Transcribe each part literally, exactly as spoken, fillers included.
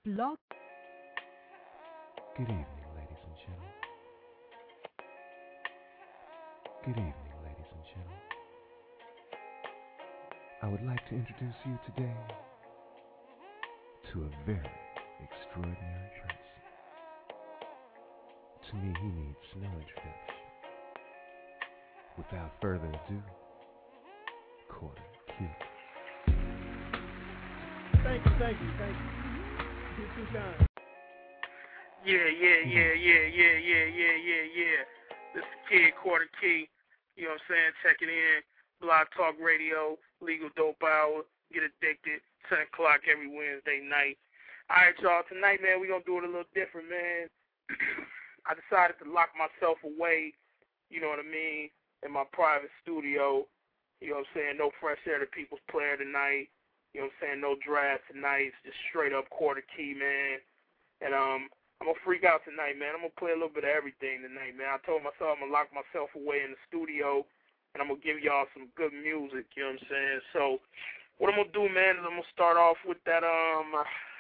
Blog. Good evening, ladies and gentlemen. Good evening, ladies and gentlemen. I would like to introduce you today to a very extraordinary person. To me, he needs no introduction. Without further ado, Quarter Q. Thank you, thank you, thank you. You're too kind. Yeah, yeah, yeah, yeah, yeah, yeah, yeah, yeah, yeah. This is the Kid, Quarter Key. You know what I'm saying? Checking in. Blog Talk Radio, Legal Dope Hour. Get Addicted. ten o'clock every Wednesday night. All right, y'all. Tonight, man, we're going to do it a little different, man. I decided to lock myself away, you know what I mean, in my private studio. You know what I'm saying? No fresh air to people's player tonight. You know what I'm saying? No draft tonight. It's just straight up Quarter Key, man. And um, I'm going to freak out tonight, man. I'm going to play a little bit of everything tonight, man. I told myself I'm going to lock myself away in the studio, and I'm going to give y'all some good music, you know what I'm saying? So what I'm going to do, man, is I'm going to start off with that, um,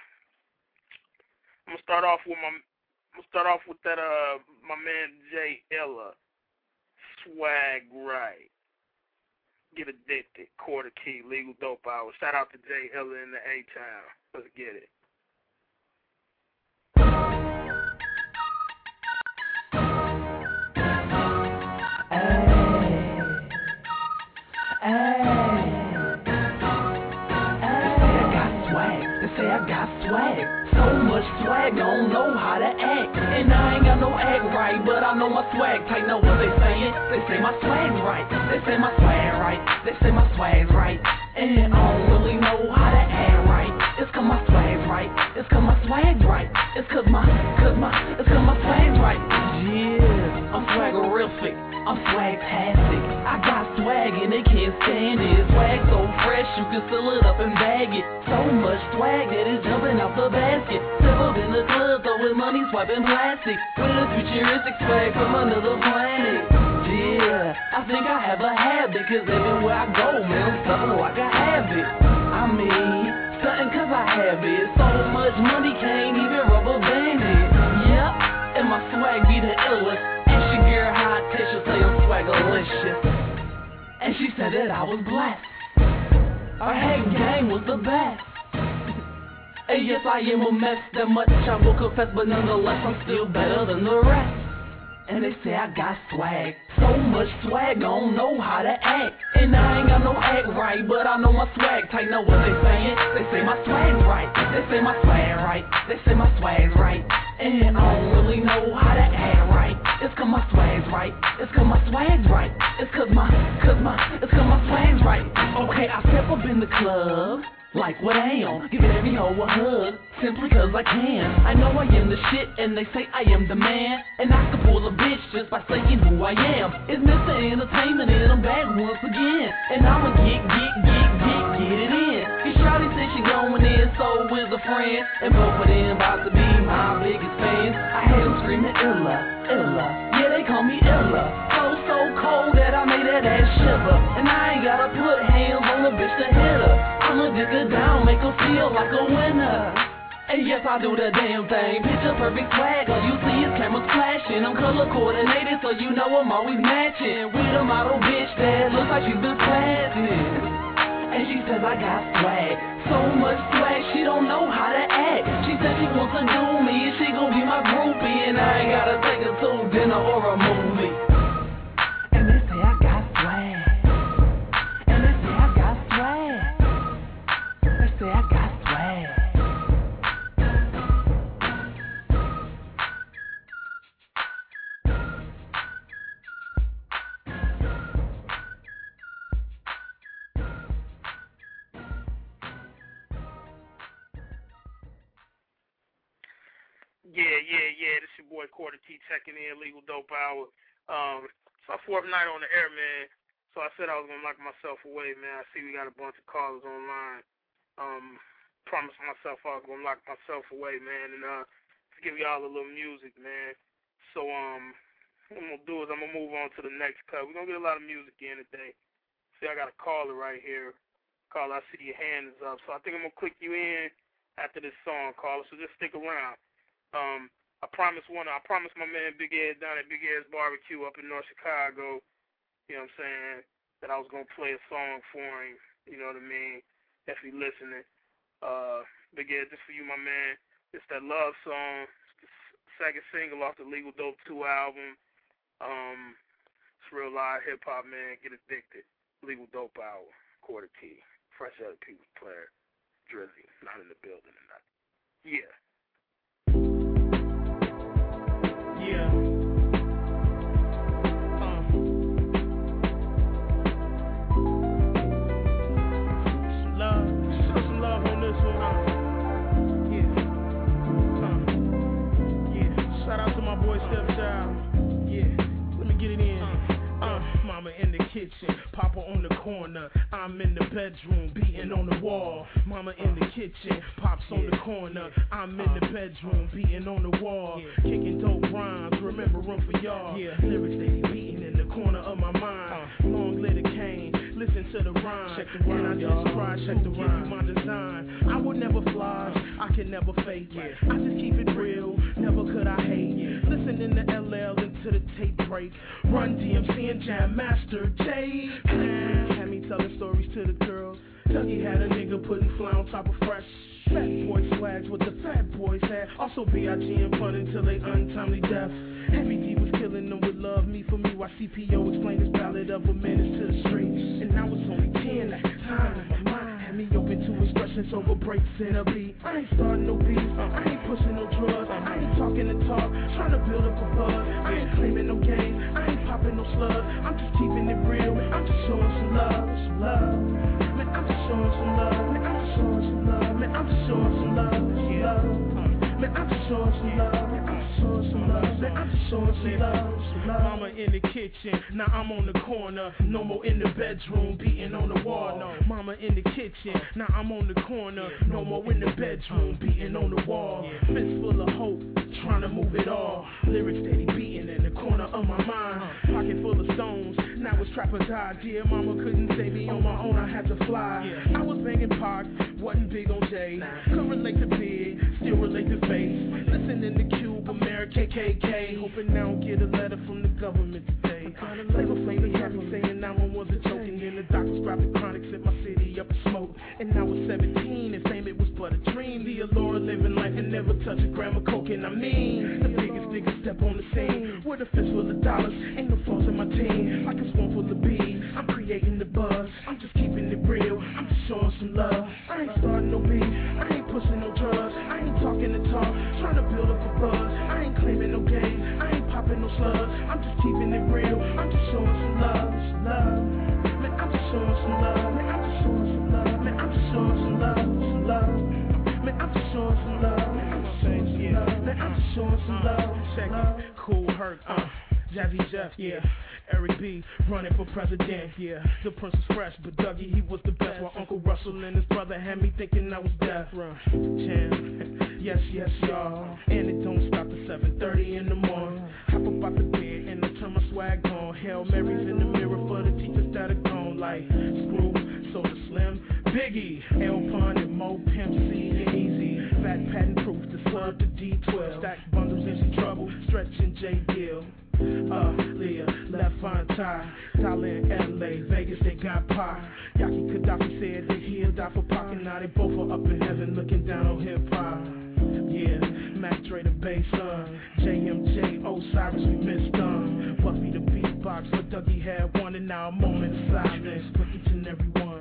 I'm going to start off with my, I'm going to start off with that, uh, my man Jay Illa, Swag Right. Get Addicted, Quarter Key, Legal Dope Hour. Shout out to Jay Illa in the A-Town. Let's get it. Say I got swag, so much swag, I don't know how to act. And I ain't got no act right, but I know my swag tight. Know what they saying? They say my swag's right. They say my swag right. They say my swag's right. And I don't really know how to act right. It's cause my swag's right. It's cause my swag's right. It's cause my, cause my, it's cause my swag's right. Yeah, I'm swaggerific. I'm swag-tastic. I got swag and they can't stand it. Swag so fresh you can fill it up and bag it. So much swag that it's jumping out the basket. Step up in the club throwing money, swiping plastic. With a futuristic swag from another planet. Yeah, I think I have a habit, cause everywhere I go, man, I'm stuffing like I have it. I mean, stunting cause I have it. So much money can't even rubber band it. Yep, and my swag be the illest. Girl, hot tissue, say I'm swagalicious. And she said that I was blessed. Our head gang was the best. And yes, I am a mess, that much I will confess, but nonetheless, I'm still better than the rest. And they say I got swag, so much swag, I don't know how to act. And I ain't got no act right, but I know my swag tight. Know what they saying? They say my swag's right. They say my swag right. They say my swag's right. And I don't really know how to act right. It's cause my swag's right. It's cause my swag's right. It's cause my, cause my, it's cause my swag's right. Okay, I step up in the club like what I am, giving every hoe a hug, simply cause I can. I know I am the shit, and they say I am the man. And I can pull a bitch just by saying who I am. It's Mister Entertainment, and I'm back once again. And I'ma get, get, get, get, get it in. Cause Shawty said she going in, so is a friend. And both of them about to be my biggest fans. I had them screaming Illa, Illa, yeah they call me Illa. So, so cold that I made that ass shiver. And I ain't gotta put hands on a bitch to hit her. I'ma dig her down, make her feel like a winner. And yes, I do the damn thing. Picture perfect swag, all you see is cameras flashing. I'm color coordinated, so you know I'm always matching with a model bitch that looks like she's been planted. And she says I got swag, so much swag she don't know how to act. She said she wants to do me, and she gon' be my groupie, and I ain't gotta take her to dinner or a movie. And they say I got swag. And they say I got swag. They say I got swag. Yeah, yeah, yeah. This your boy Quarter Key checking in, Legal Dope Hour. Um, it's my fourth night on the air, man. So I said I was gonna lock myself away, man. I see we got a bunch of callers online. Um, promised myself I was gonna lock myself away, man, and uh, to give y'all a little music, man. So um, what I'm gonna do is I'm gonna move on to the next cut. We're gonna get a lot of music in today. See, I got a caller right here. Caller, I see your hand is up, so I think I'm gonna click you in. after this song, caller. So just stick around. Um, I promised one. I promised my man Big Ed down at Big Ed's Barbecue up in North Chicago. You know what I'm saying? That I was gonna play a song for him. You know what I mean? If he listening. Uh, Big Ed, this for you, my man. It's that love song. It's the second single off the Legal Dope two album. Um, it's real live hip hop, man. Get addicted. Legal Dope Hour. Quarter Key. Fresh out of People's Player. Drizzy. Not in the building tonight. Yeah. Yeah. Uh. Some love. Show some love on this one. Uh. Yeah. Uh. Yeah. Shout out to my boy Stepchild. Yeah. Let me get it in. Uh. Mama in the kitchen, Papa on the corner. I'm in the bedroom, beating on the wall. Mama in the kitchen, Pop's on the corner. I'm in the bedroom, beating on the wall. Kicking dope rhymes, remember them for y'all. Lyrics they be beating in the corner of my mind. Long litter cane, listen to the rhyme. Check the rhyme, and I just try check the rhyme. My design, I would never fly, I can never fake it. I just keep it real, never could I hate. Listening to L L into the tape break. Run D M C and Jam Master J. Had me telling stories to the girls. Dougie had a nigga putting fly on top of fresh. Fat boy swags what the fat boys had. Also B I G and fun until they untimely death. Heavy D was killing them with love, me for me. While C P O explained his ballad of a menace to the streets. And I was only ten at the time. My mind had me open to expressions over breaks in a beat. I ain't starting no beef, I ain't pushing no drugs. I ain't talking the talk, trying to build up a buzz. I ain't claiming no game, I ain't popping no slugs. I'm just keeping it real, I'm just showing some love, some love. Man, I'm just showing some love, man, I'm just showing some love. Man, I'm just showing some love, some love. Man, I'm just showing some love, man, I'm just showing some love. Man, I'm just showing some love, some love. Mama in the kitchen, now I'm on the corner. No more in the bedroom, beating on the wall. No, Mama in the kitchen, now I'm on the corner. No more in the bedroom, beating on the wall. Fist full of hope, trying to move it all. Lyrics steady beating in the corner of my mind. Pocket full of stones, now it's trapper die. Dear mama couldn't save me on my own, I had to fly. I was banging Pac, wasn't big on J. Couldn't relate to Big, still relate to Face. Listening to Cube, America, K K K. Hoping I don't get a letter from the government today. Flavor Flav had me saying nine one one's a joke. And then the doctors grabbed the chronic, set my city up in smoke. And I was seventeen, and fame it was but a dream. The allure of living life and never touch a gram of coke. And I mean, the biggest nigga step on the scene with a fist full of dollars, ain't no flaws in my team. Like a swamp full of bees, I'm creating the buzz. I'm just keeping it real, I'm just showing some love. I ain't starting no beef, I ain't pushing no drugs. I ain't talking the talk, trying to build up a buzz. I ain't claiming no game, I ain't popping no slugs. I'm just keeping it real, I'm just showing some love, some love. Man, I'm just showing some love, man, I'm just showing some love. Man, I'm just showing some love, some love. Man, I'm just showing some love, man, I'm just showing some love. Man, I'm just showing some love, check it, Cool Herc, uh, Jazzy Jeff, yeah. Eric B, running for president, yeah. The Prince was fresh, but Dougie, he was the best. While Uncle Russell and his brother had me thinking I was deaf. Jam, yes, yes, y'all. And it don't stop till seven thirty in the morning. Hop up out the bed and I turn my swag on. Hail Marys in the mirror for the teachers that are gone. Like Screw, Soda Slim, Biggie, L Pun and Mo Pimp C and Easy. Fat patent proof, the slug to D twelve. Stack bundles in some trouble, Stretch and J Gill. Uh, Leah, left fine tie. Dollar in L A, Vegas, they got pie. Yaki Gaddafi said that he'll die for Pac, and now they both are up in heaven looking down on hip hop. Yeah, Mac Dre the bass, uh, J M J, Osiris, we missed them. Buffy the beatbox, but Dougie had one, and now a moment of silence for each and every one.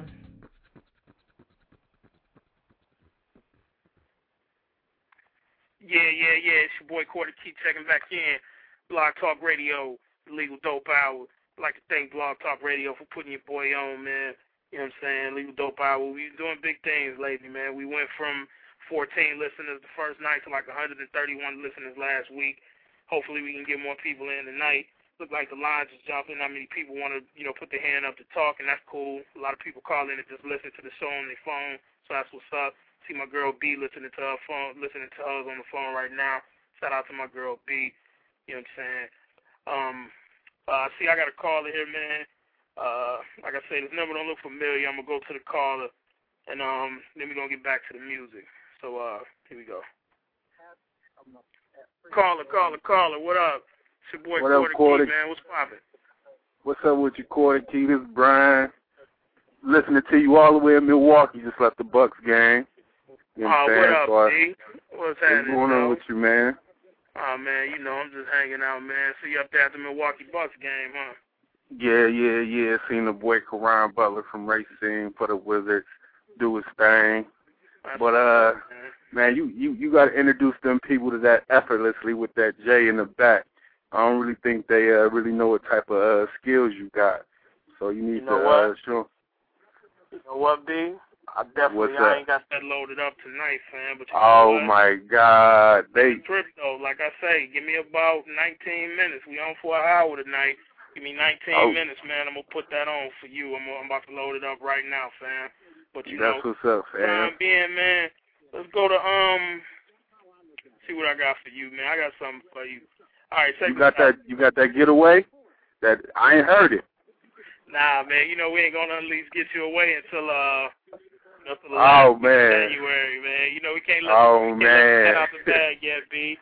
Yeah, yeah, yeah, it's your boy Quarter Key checking back in. Blog Talk Radio, the Legal Dope Hour. I'd like to thank Blog Talk Radio for putting your boy on, man. You know what I'm saying? Legal Dope Hour. We've been doing big things lately, man. We went from fourteen listeners the first night to like one hundred thirty-one listeners last week. Hopefully we can get more people in tonight. Look like the lines is jumping. How many people want to, you know, put their hand up to talk, and that's cool. A lot of people call in and just listen to the show on their phone, so that's what's up. See my girl B listening to her phone, listening to us on the phone right now. Shout out to my girl B. You know what I'm saying? Um, uh, see, I got a caller here, man. Uh, like I said, this number don't look familiar. I'm going to go to the caller, and um, then we're going to get back to the music. So, uh, here we go. Caller, caller, caller, what up? It's your boy, what Quarter up, Key, man. What's poppin'? What's up with you, Quarter Key? This is Brian. Listening to you all the way in Milwaukee. Just left the Bucks game. You know Oh, what, what up, so D? What's What's happening, going on with you, man? Oh, man, you know, I'm just hanging out, man. See you up there at the Milwaukee Bucks game, huh? Yeah, yeah, yeah. Seen the boy Karan Butler from Racing for the Wizards do his thing. That's but, uh, man, man you, you, you got to introduce them people to that effortlessly with that J in the back. I don't really think they uh, really know what type of uh, skills you got. So you need you know to what? uh, show. You know what, B? I definitely What's I that? ain't got that loaded up tonight, fam. But you Oh, know what? my God. They Trip, though, like I say, give me about nineteen minutes. We on for an hour tonight. Give me nineteen oh. minutes, man. I'm going to put that on for you. I'm, I'm about to load it up right now, fam. But, you That's know, what's up, time fam. being, man, let's go to, um, see what I got for you, man. I got something for you. All right, check You got this out. that? You got that getaway? That I ain't heard it. Nah, man, you know, we ain't going to at least get you away until, uh, until the Oh, last man. January, man. You know, we can't let Oh, we can't let man. that out the bag yet, B.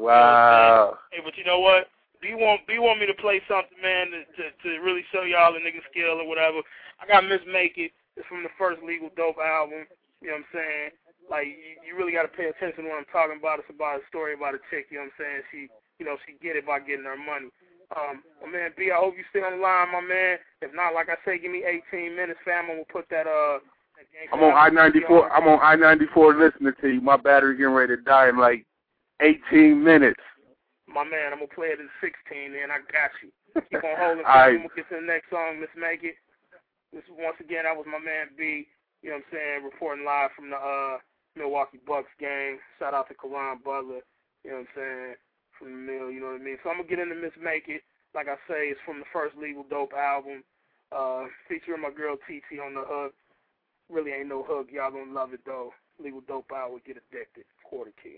Wow. Hey, but you know what? Do you want do you want me to play something, man, to to, to really show y'all the nigga skill or whatever? I got Miss Make It. It's from the first Legal Dope album. You know what I'm saying? Like, you, you really got to pay attention to what I'm talking about. It's about a story about a chick, you know what I'm saying? She, you know, she get it by getting her money. Um, my man B, I hope you stay on the line, my man. If not, like I say, give me eighteen minutes, fam. I'm gonna put that uh. That I'm on I ninety-four. I'm on I ninety-four listening to you. My battery getting ready to die in like eighteen minutes. My man, I'm gonna play it in sixteen, and I got you. Keep on holding. I, I'm gonna get to the next song. Let's make it. This once again, that was my man B. You know what I'm saying? Reporting live from the uh Milwaukee Bucks game. Shout out to Karan Butler. You know what I'm saying? From the mill. You know what I mean? So I'm gonna get into Miss Make It. Like I say, it's from the first Legal Dope album, uh, featuring my girl T T on the hook. Really ain't no hook. Y'all gonna love it though. Legal Dope Hour, Get Addicted. Quarter Key.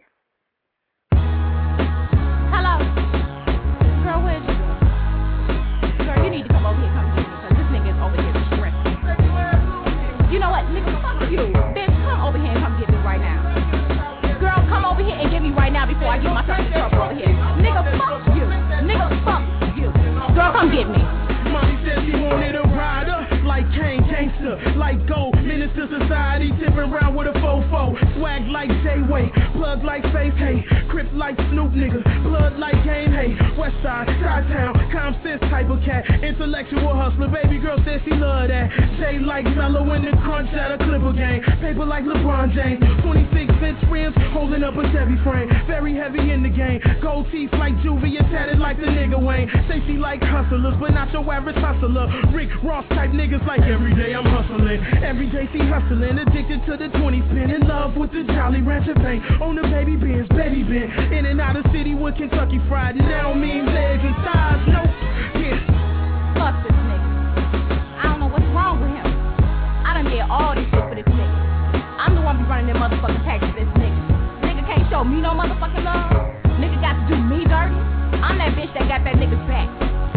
Hello. Girl, where's you? Girl, you need to come over here, come get me, because this nigga is over here stressing. You know what, nigga, fuck you. Bitch, come over here and come get me right now. Girl, come over here and get me right now before I get myself in trouble over here. Nigga, fuck you. Nigga, fuck you. Girl, come get me. Mommy said she wanted a rider, like Kane Gangster, like Gold, Minister Society, tipping around with a fofo, swag like J-Way, plug like Faith, hey, Crip like Snoop, nigga, blood like Game, hey, Westside, Chi-Town, common sense type of cat, intellectual hustler, baby girl said she love that, J like Mellow in the crunch at a Clipper game, paper like LeBron James, twenty-six inch rims, holding up a Chevy frame, very heavy in the game, gold teeth like Juvie, and tatted like the nigga Wayne, say she like hustlers, but not your average hustler, Rick Ross type niggas like every day I'm hustling, every day she hustling, addicted to the twenty spin, in love with the Jolly Rancher bank, on the baby Benz, baby Ben, in and out of city with Kentucky Fried, now mean legs and thighs, nope, yeah. Fuck this nigga. I don't know what's wrong with him. I done did all this shit for this nigga. I'm the one be running them motherfucking taxes for this nigga. Nigga can't show me no motherfucking love. Nigga got to do me dirty. I'm that bitch that got that nigga's back.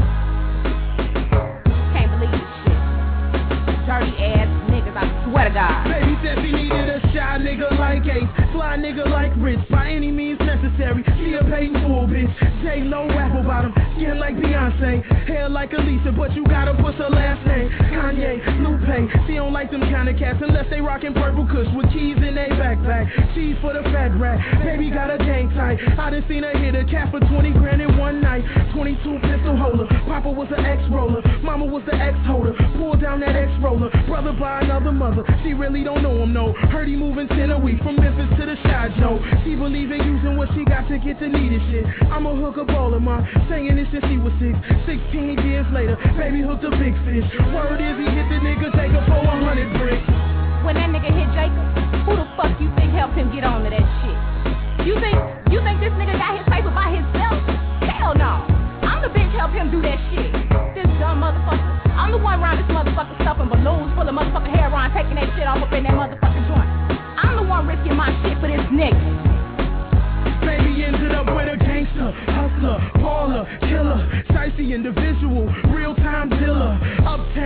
Can't believe this shit. Dirty ass niggas, I swear to God. Baby said she needed a shy nigga like Ace, fly nigga like Rich, by any means necessary. She a paid full bitch. J-Lo apple bottom, skin like Beyonce, hair like Alicia, but you gotta put her last name. Kanye, Lupe, she don't like them kind of cats unless they rockin' purple kush with keys in they backpack. Cheese for the fat rat, baby got a gang tight. I done seen her hit a cat for twenty grand in one night. twenty-two pistol holder, Papa was an ex-roller, Mama was the ex-holder. Pull down that ex-roller, brother by another mother. She really don't know him, no. Heard he moving ten a week from Memphis to the Chi Joe. She believe in using what she got to get the needed shit. I'm a hooker baller, ma, saying this since he was six. Sixteen years later, baby hooked a big fish. Word is he hit the nigga, take her for a hundred bricks. When that nigga hit Jacob, who the fuck you think helped him get on to that shit? You think you think this nigga got his paper by himself? Hell no. I'm the bitch help him do that shit. This dumb motherfucker. I'm the one around this motherfucker stuffing balloons full of motherfucking heroin, taking that shit off up in that motherfucking joint. I'm the one risking my shit for this nigga. Baby ended up with a gangster, hustler, baller, killer, dicey individual, real-time dealer, uptown crack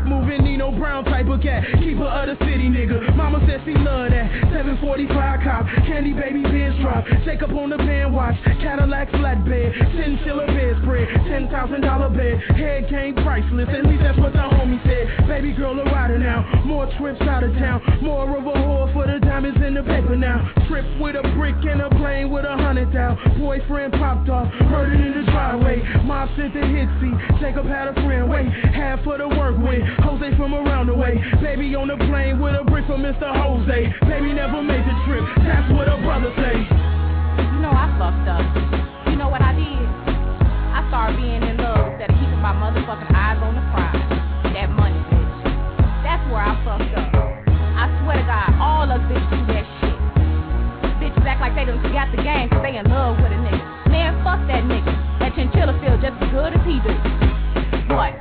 quick moving, Nino Brown type of cat. Keeper of the city, nigga. Mama said she love that. seven forty-five cop, candy baby biz drop. Shake up on the band watch, Cadillac flatbed, chinchilla bedspread, ten thousand dollar bed. Head game priceless, at least that's what the homie said. Baby girl a rider now, more trips out of town, more of a whore for the diamonds in the paper now. Trip with a brick and a plane with a hundred down. Boyfriend popped off, murdered in the driveway. Mom sent the hit seat, Jacob had a friend wait. Half for the work with Jose from around the way. Baby on the plane with a brick from Mister Jose. Baby never made the trip, that's what her brother say. You know I fucked up. You know what I did? I started being in love instead of keeping my motherfucking eyes on the prize. That money, bitch. That's where I fucked up. I swear to God, all us bitches do that shit. Bitches act like they done got the game cause they in love with a nigga. Man, fuck that nigga. That chinchilla feel just as good as he do. What?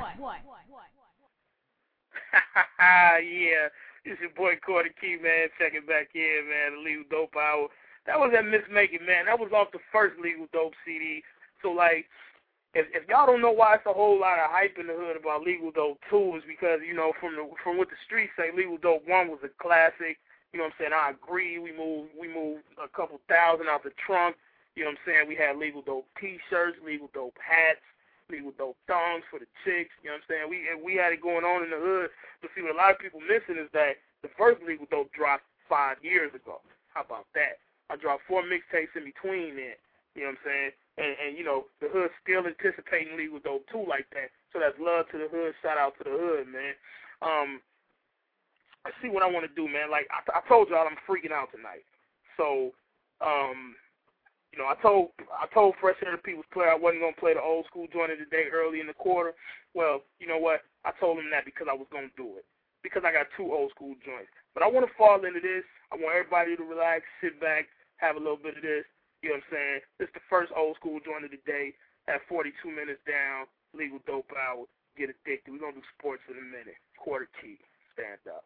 Yeah, it's your boy Quarter Key, man. Checking back in, man. The Legal Dope Hour. That was that Miss Making, man. That was off the first Legal Dope C D. So, like, if, if y'all don't know why it's a whole lot of hype in the hood about Legal Dope two, is because, you know, from the from what the streets say, Legal Dope one was a classic. You know what I'm saying? I agree. We moved we moved a couple thousand out the trunk. You know what I'm saying? We had Legal Dope T-shirts, Legal Dope hats, Legal Dope thongs for the chicks. You know what I'm saying? We we had it going on in the hood. But see, what a lot of people missing is that the first Legal Dope dropped five years ago. How about that? I dropped four mixtapes in between then. You know what I'm saying? And, and you know, the hood's still anticipating Legal Dope two like that. So that's love to the hood. Shout out to the hood, man. Um, I see what I want to do, man. Like, I, I told y'all I'm freaking out tonight. So, um, you know, I told I told Fresh Air the People's Player I wasn't going to play the old school joint of the day early in the quarter. Well, you know what? I told him that because I was going to do it. Because I got two old school joints. But I want to fall into this. I want everybody to relax, sit back, have a little bit of this. You know what I'm saying? This is the first old school joint of the day at forty-two minutes down. Legal Dope Hour. Get addicted. We're going to do sports in a minute. Quarter Key. Stand up.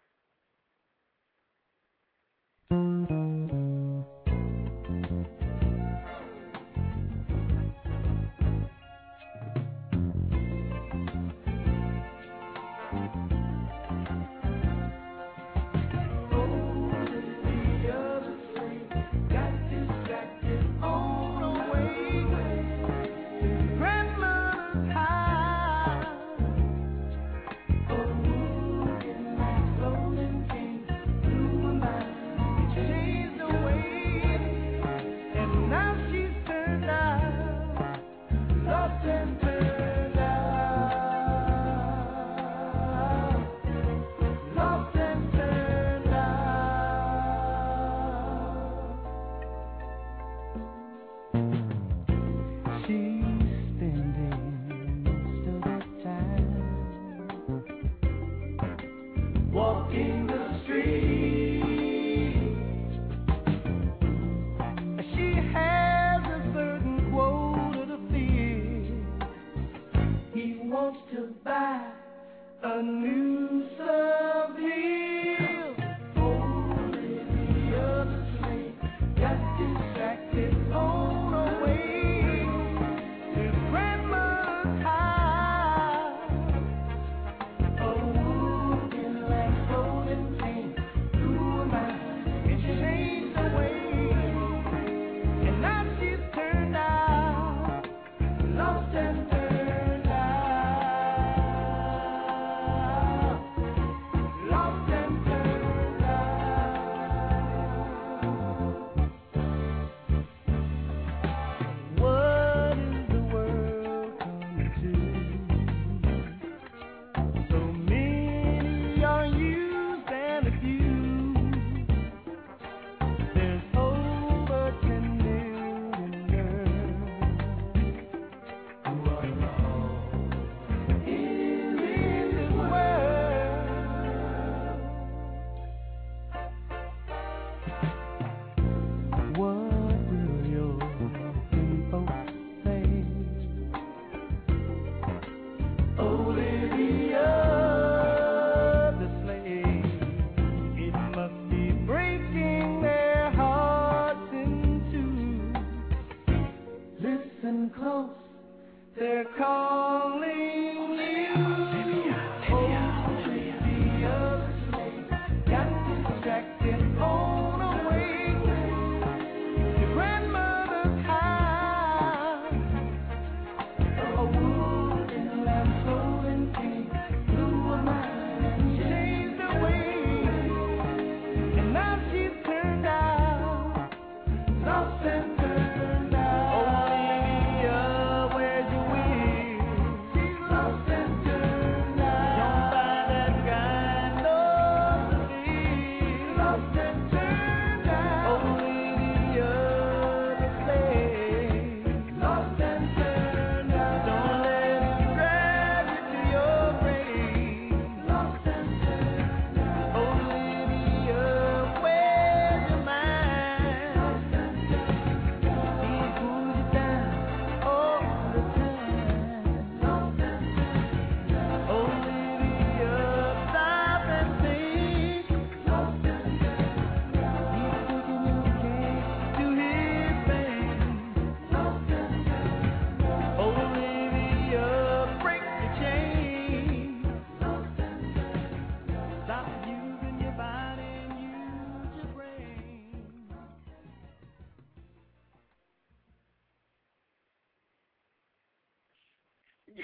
Walking the street, she has a certain quota to fill. He wants to buy a new Seville. Only the other slave got distracted on her way to grandma's house. Oh, close, they're calling you. Olivia, Olivia.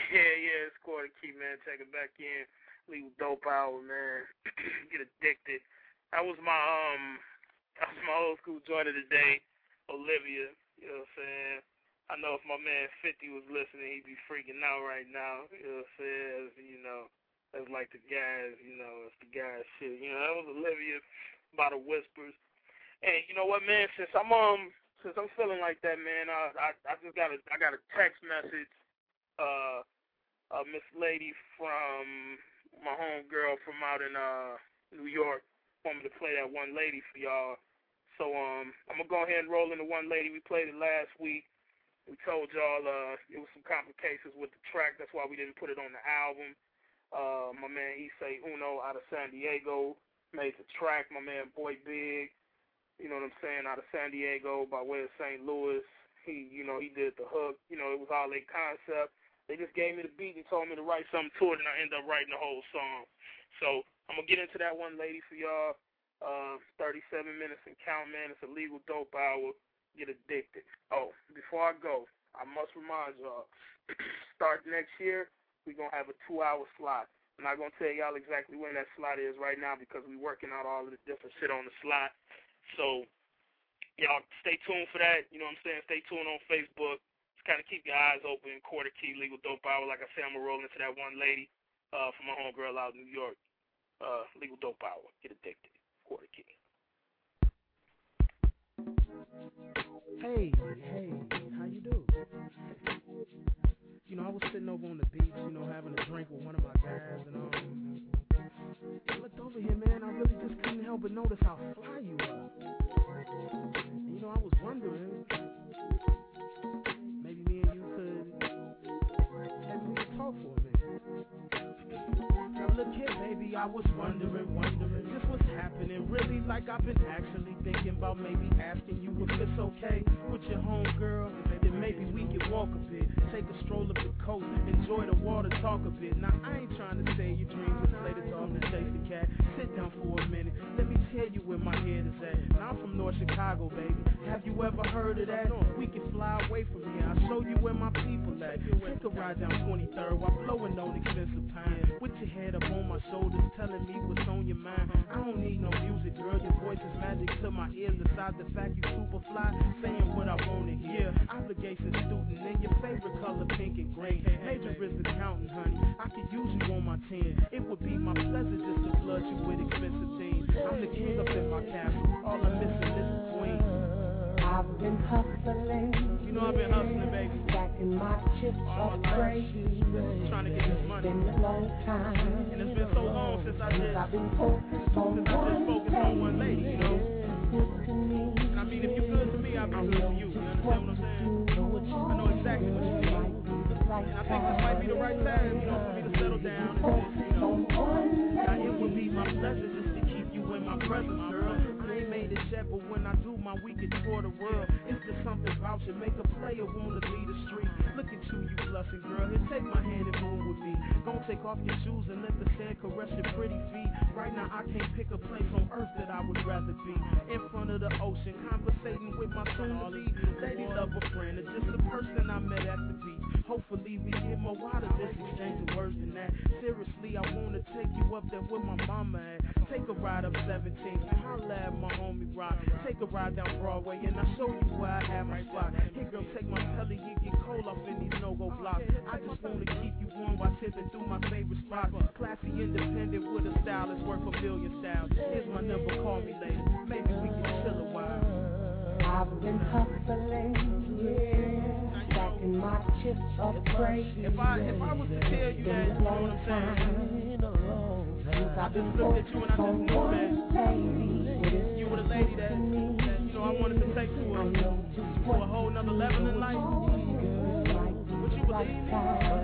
Yeah, yeah, it's Quarter Key, man. Take it back in. Legal Dope Hour, man. Get addicted. That was my um, that was my old school joint of the day, Olivia. You know what I'm saying? I know if my man fifty was listening, he'd be freaking out right now. You know what I'm saying? As, you know, that's like the guys. You know, it's the guys shit. You know, that was Olivia by the Whispers. And you know what, man? Since I'm um, since I'm feeling like that, man, I I, I just got a I got a text message. Uh, uh, Miss Lady from my homegirl from out in uh New York want me to play that One Lady for y'all. So um, I'm gonna go ahead and roll in the One Lady. We played it last week. We told y'all uh it was some complications with the track. That's why we didn't put it on the album. Uh, my man Issei Uno out of San Diego made the track. My man Boy Big, you know what I'm saying, out of San Diego by way of Saint Louis. He, you know, he did the hook. You know, it was all a concept. They just gave me the beat and told me to write something to it, and I ended up writing the whole song. So I'm going to get into that One Lady for y'all. Uh, thirty-seven minutes and count, man. It's a Legal Dope Hour. Get addicted. Oh, before I go, I must remind y'all, start next year, we're going to have a two-hour slot. I'm not going to tell y'all exactly when that slot is right now because we're working out all of the different shit on the slot. So y'all stay tuned for that. You know what I'm saying? Stay tuned on Facebook. Kind of keep your eyes open. Quarter Key, Legal Dope Hour. Like I said, I'm going to roll into that One Lady uh, from my homegirl out in New York. Uh, Legal Dope Hour. Get addicted. Quarter Key. Hey, hey, how you do? You know, I was sitting over on the beach, you know, having a drink with one of my guys, and um, I looked over here, man, I really just couldn't help but notice how fly you are. And, you know, I was wondering, maybe me and you could, maybe we could talk for a minute. Now look here, baby, I was wondering, wondering just what's happening. Really, like I've been actually thinking about maybe asking you if it's okay with your homegirl. Then maybe we could walk a bit, take a stroll up the coast, enjoy the water, talk a bit. Now I ain't trying to say your dreams and play the song to chase the cat. Sit down for a minute, let me tell you where my head is at. Now I'm from North Chicago, baby. Have you ever heard of that? We can fly away from here. I'll show you where my people at. Take a ride down twenty-third while blowing on expensive time. With your head up on my shoulders, telling me what's on your mind. I don't need no music, girl. Your voice is magic to my ears. Besides the fact you super fly, saying what I wanna hear. Obligation student in your favorite color, pink and green. Major is accounting, honey. I could use you on my team. It would be my pleasure just to flood you with expensive things. I'm the king up in my castle. All I'm missing is the queen. I've been hustling. You know I've been hustling, baby. Stacking my chips all up my life. crazy. Trying to get this money. It's been a long time. And it's been so long since I did. I've been focused on since I just focused on one lady, you know. Good to me. And I mean, if you're good to me, I'll be good to you. You understand what I'm saying? I know exactly what you mean. And I think this might be the right time, you know, for me to settle down and just, you know. Now it would be my pleasure just to keep you in my presence, girl. I ain't made it yet, but when I do my weekend tour the world, it's just something about you. Make a player wanna lead the street. Look at you, you blushing girl. Here, take my hand and move with me. Don't take off your shoes and let the sand caress your pretty feet. Right now I can't pick a place on earth that I would rather be. In front of the ocean, conversating with my soon-to-be lady lover friend, or just a person I met at the beach. Hopefully we get more out of this exchange of words than that. Seriously, I wanna take you up there where my mama at. Take a ride up seventeenth, holla at my homie Rock. Take a ride down Broadway and I'll show you where I have my spot. Hey girl, take my pelly, you get cold off in these no-go blocks. I just wanna keep you warm while tipping through my favorite spots. Classy, independent with a style that's worth a million styles. Here's my number, call me later. Maybe we can chill a while. I've been hustling, yeah, stacking my chips up crazy. If I if I was to tell you that, you know what I'm saying? I just looked at you and I just knew that you were the lady that, that you know I wanted to take to a, to a whole nother level in life. Would you believe me?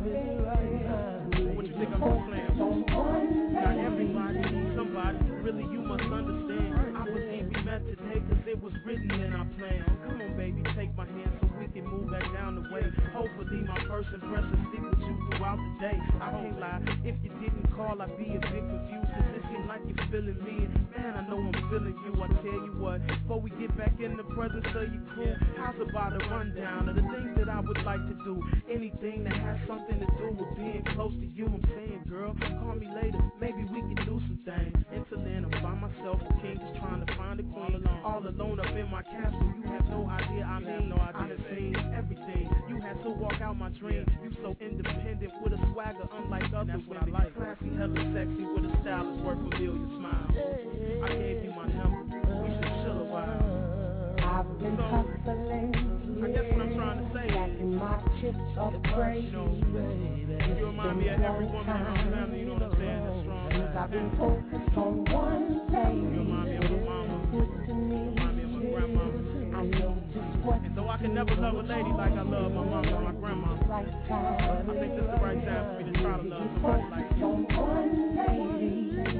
What you think I'm just playing with? Not everybody needs somebody. Really, you must understand. I was here we met today cause it was written in our plan. Come on, baby, take my hand so we can move back down the way. Hopefully my first impression stick with you throughout the day. I can't lie, if you didn't call, I'd be a bit confused. Cause it seems like you're feeling me. And man, I know I'm feeling you. I tell you what, before we get back in the presence of your crew, how's about a rundown of the things that I would like to do? Anything that has something to do with being close to you. I'm saying, girl, call me later, maybe we can do some things. Until then, I'm by myself, a king just trying to find a queen. All alone up in my castle, you have no idea. I mean, no idea. I have seen everything. You had to walk out my dream. You so independent with a swagger unlike others. What I like, classy, hella sexy with a style that's worth a million smiles. I gave you my number. We should chill a while. I've been So, hustling. I guess what I'm trying to say Stacking is, my chips up crazy. you know, you remind me of every woman in my family. You know what I'm saying? That's strong. I've been focused on one thing. You remind me of my mama. Good to me. You remind me of my grandmama. I know just what. And though I can never love a lady like I love my mama or my grandma, Right time. I think this is the right time for me to try to love somebody like you. On one lady.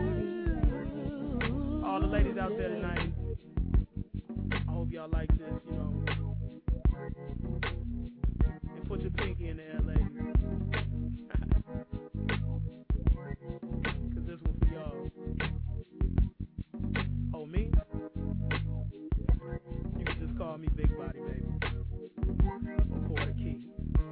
All the ladies out there tonight, I hope y'all like this, you know. And put your pinky in the air, ladies. Cause this one for y'all. Oh, me? You can just call me Big Body, baby. Or Quarter Key.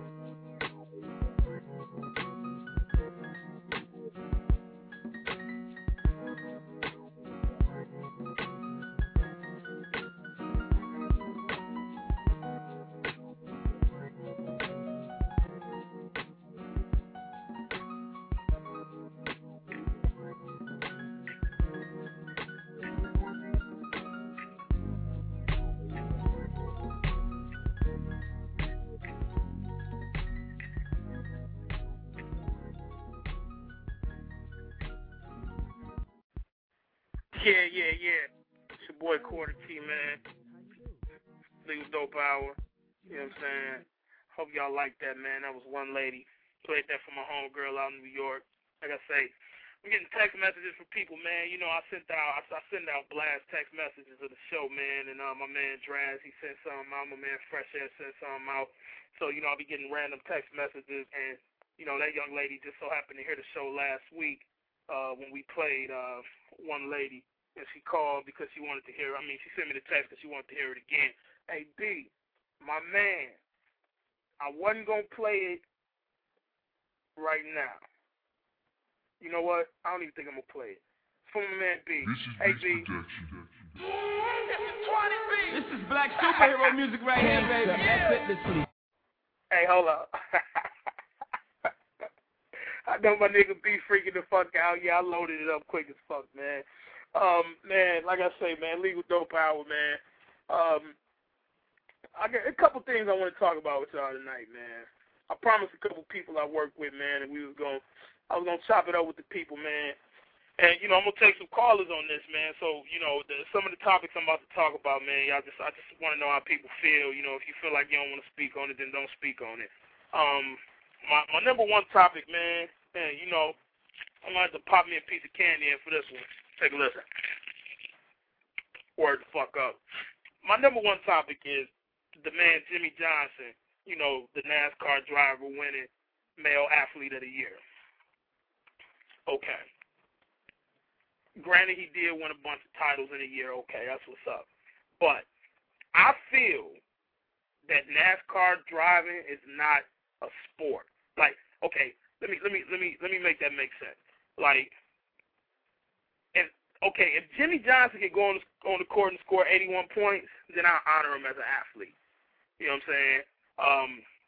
Yeah, yeah, yeah. It's your boy Quarter Key, man. Legal Dope Hour. You know what I'm saying? Hope y'all like that, man. That was one lady. Played that for my homegirl out in New York. Like I say, I'm getting text messages from people, man. You know, I sent out I, I send out blast text messages of the show, man. And uh, my man Draz, he sent some out. My man Fresh Air sent some out. So, you know, I'll be getting random text messages. And, you know, that young lady just so happened to hear the show last week uh, when we played uh, One Lady. And she called because she wanted to hear, I mean, she sent me the text because she wanted to hear it again. Hey, B, my man, I wasn't going to play it right now. You know what? I don't even think I'm going to play it. It's from my man B. This is hey, Beast B. Production. This is black superhero music right here, baby. Yeah. Hey, hold up. I know my nigga B freaking the fuck out. Yeah, I loaded it up quick as fuck, man. Um, man, like I say, man, Legal Dope Hour, man. Um, I got a couple things I want to talk about with y'all tonight, man. I promised a couple people I work with, man, and we was going, I was gonna chop it up with the people, man. And you know, I'm gonna take some callers on this, man. So you know, the, some of the topics I'm about to talk about, man, y'all just, I just want to know how people feel. You know, if you feel like you don't want to speak on it, then don't speak on it. Um, my my number one topic, man, and you know, I'm gonna have to pop me a piece of candy in for this one. Take a listen. Word the fuck up. My number one topic is the man Jimmie Johnson, you know, the NASCAR driver winning male athlete of the year. Okay. Granted, he did win a bunch of titles in a year. Okay, that's what's up. But I feel that NASCAR driving is not a sport. Like, okay, let me let me let me let me make that make sense. Like, if okay, if Jimmie Johnson could go on the, on the court and score eighty-one points, then I honor him as an athlete. You know what I'm saying? Um,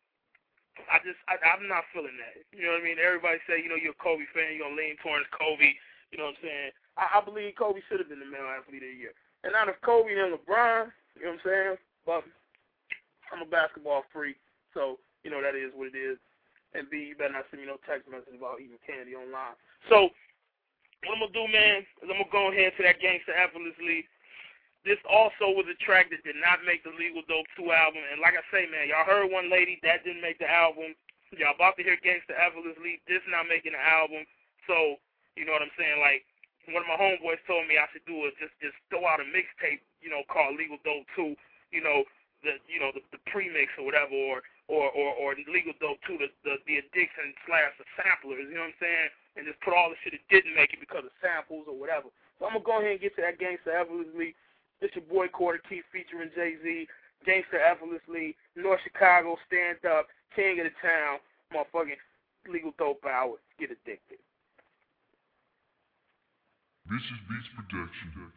I just I, I'm not feeling that. You know what I mean? Everybody say, you know, you're a Kobe fan, you're gonna lean towards Kobe. You know what I'm saying? I, I believe Kobe should have been the male athlete of the year. And not if Kobe and LeBron, you know what I'm saying? But I'm a basketball freak, so you know that is what it is. And B, you better not send me no text message about eating candy online. So what I'm going to do, man, is I'm going to go ahead to that Gangsta Effortlessly. This also was a track that did not make the Legal Dope two album. And like I say, man, y'all heard One Lady. That didn't make the album. Y'all about to hear Gangsta Effortlessly. This not making the album. So, you know what I'm saying? Like, one of my homeboys told me I should do is just, just throw out a mixtape, you know, called Legal Dope two, you know, the you know, the, the premix or whatever, or or, or, or Legal Dope two, the, the, the addiction slash the samplers, you know what I'm saying? And just put all the shit that didn't make it because of samples or whatever. So I'm going to go ahead and get to that Gangsta Effortlessly. It's your boy Quarter Key featuring Jay-Z, Gangsta Effortlessly, North Chicago, Stand Up, King of the Town, motherfucking Legal Dope Hour. Get addicted. Vicious Beats Production.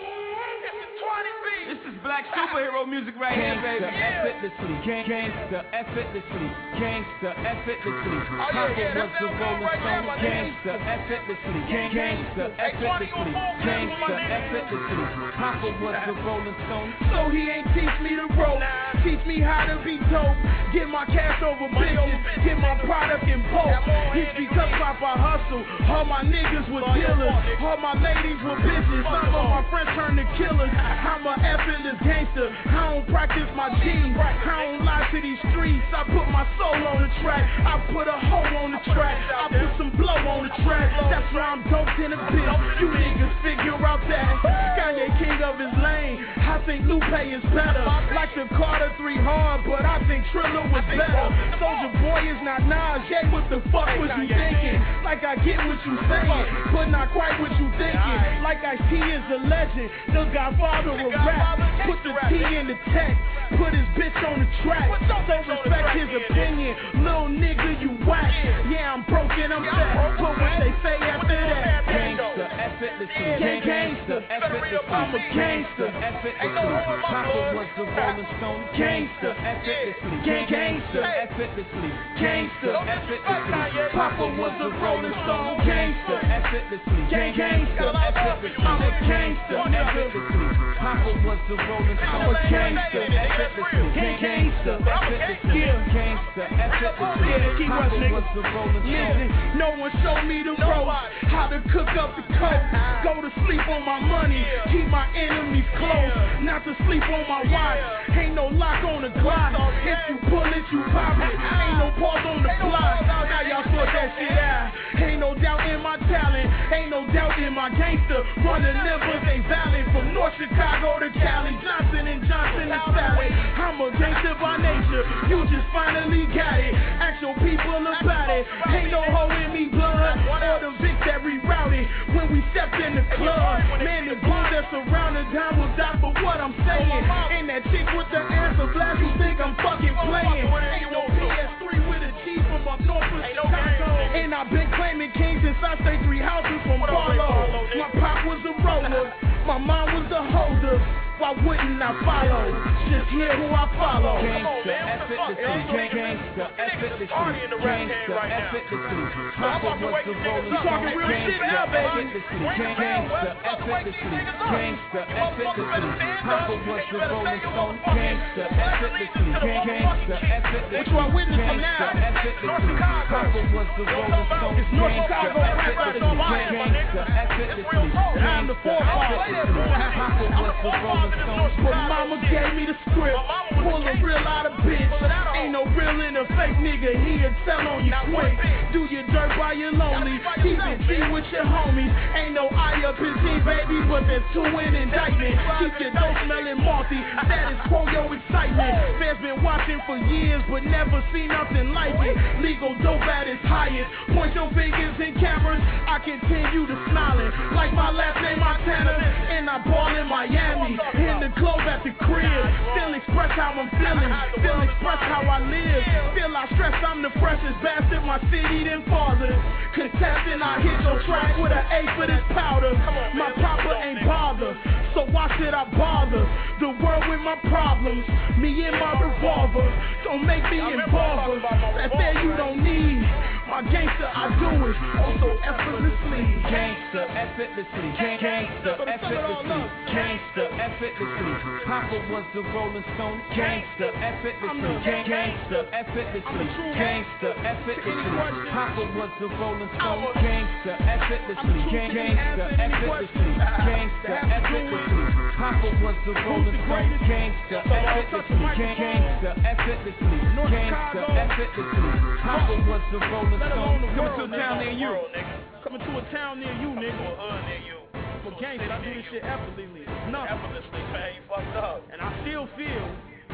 This is black superhero music right here, baby. Effortlessly, gangsta, effortlessly, gangsta, effortlessly. Papa was the Rolling Stone, gangsta, effortlessly, gangsta, effortlessly, gangsta, effortlessly. Papa was the Rolling Stone. So he ain't teach me to roll, teach me how to be dope. Get my cash over bitches, get my product in bulk. It's because Papa hustle, all my niggas were dealers, all my ladies were bitches. Some of my friends turned to killers. I'm a effortless gangster. I don't practice my jeans. I don't lie to these streets. I put my soul on the track. I put a hoe on the track. I put some blow on the track. That's why I'm doped in a bitch. You niggas figure out that Kanye king of his lane. I think Lupe is better. Like the Carter three hard, but I think Triller was better. Soulja Boy is not Nas. Yeah, what the fuck was you thinking? Like I get what you saying, but not quite what you thinking. Like Ice-T is a legend, the Godfather of rap. Put the T in the text, put his bitch on the track. So respect his opinion, little nigga, you whack. Yeah, I'm broken, I'm back. But what they say after that? Gangsta, effortlessly, gangsta, effortlessly. I'm a gangsta, effortlessly. Papa was the Rolling Stone, gangsta, effortlessly, gangsta, effortlessly, gangsta, effortlessly. Papa was the Rolling Stone, gangsta, effortlessly, gangsta, effortlessly. I'm a gangsta, effortlessly. Papa was the Rolling Stone, gangsta, effortlessly, gangsta, effortlessly, gangsta, effortlessly. Papa was the Rolling Stone. No one showed me the ropes, how to cook up the coke. Go to sleep on my money, keep my enemies close. Not to sleep on my watch, ain't no lock on the Glock. If you pull it, you pop it. Ain't no pause on the block. Now y'all sort that shit out. Ain't no doubt in my talent, ain't no doubt in my gangster. Running livers ain't valid. From North Chicago to Cali, Johnson and Johnson is salad. I'm a gangster by nature, you just finally got it. Ask your people about it. Ain't no hoe in me blood, or the Vic that rerouted when we stepped in the club. Man, the blue that surrounded down will die for what I'm saying. And that chick with the answer blast, you think I'm fucking playing. Ain't no P S three with a G from up north of Chicago. And I've been claiming kings since I stayed three houses from Barlow. My pop was a roller, my mom was a holder. Why wouldn't I follow? Just hear who I follow. Gangsta, effortlessly, gangsta, effortlessly, gangsta, effortlessly. Papa was the Rolling Stone, gangsta, effortlessly, gangsta, effortlessly, gangsta, effortlessly. Papa was the Rolling Stone, gangsta, effortlessly, gangsta, effortlessly, gangsta, effortlessly. Papa was the Rolling Stone, gangsta, effortlessly, gangsta, effortlessly, gangsta, effortlessly. Papa was the Rolling but mama gave me the script. Pull a real out of bitch. Ain't no real in a fake nigga. He'll tell on you quick. Do your dirt while you're lonely. Keep it G with your homies. Ain't no I up his G, baby, but there's two in indictment. Keep your dope smelling malty. Status quo your excitement. Fans been watching for years, but never seen nothing like it. Legal dope at its highest. Point your fingers in cameras. I continue to smiling like my last name Montana, and I ball in Miami. In the club at the crib, still express how I'm feeling, still express how I live. Still I stress I'm the freshest bastard my city then fathers. Contesting I hit your track with an A for this powder. My papa ain't bother, so why should I bother? The world with my problems, me and my revolver. Don't make me involved. That there you don't need. My gangster, I do it, oh so effortlessly. Gangsta, effortlessly, gangsta, effortlessly, gangsta, effortlessly. Papa was the Rolling Stone, gangsta, effortlessly, gangsta, effortlessly, gangsta, effortlessly. Papa was the Rolling Stone, gangsta, effortlessly, gangsta, effortlessly, gangsta, effortlessly. Papa was the Rolling Stone, gangsta, effortlessly, gangsta, effortlessly, gangsta, effortlessly. Papa was the Rolling Stone. Coming to a town near you. Coming to a town near you, nigga. Near you. For gangsta, I do this shit effortlessly. Nothing. Effortlessly, man. You fucked up. And I still feel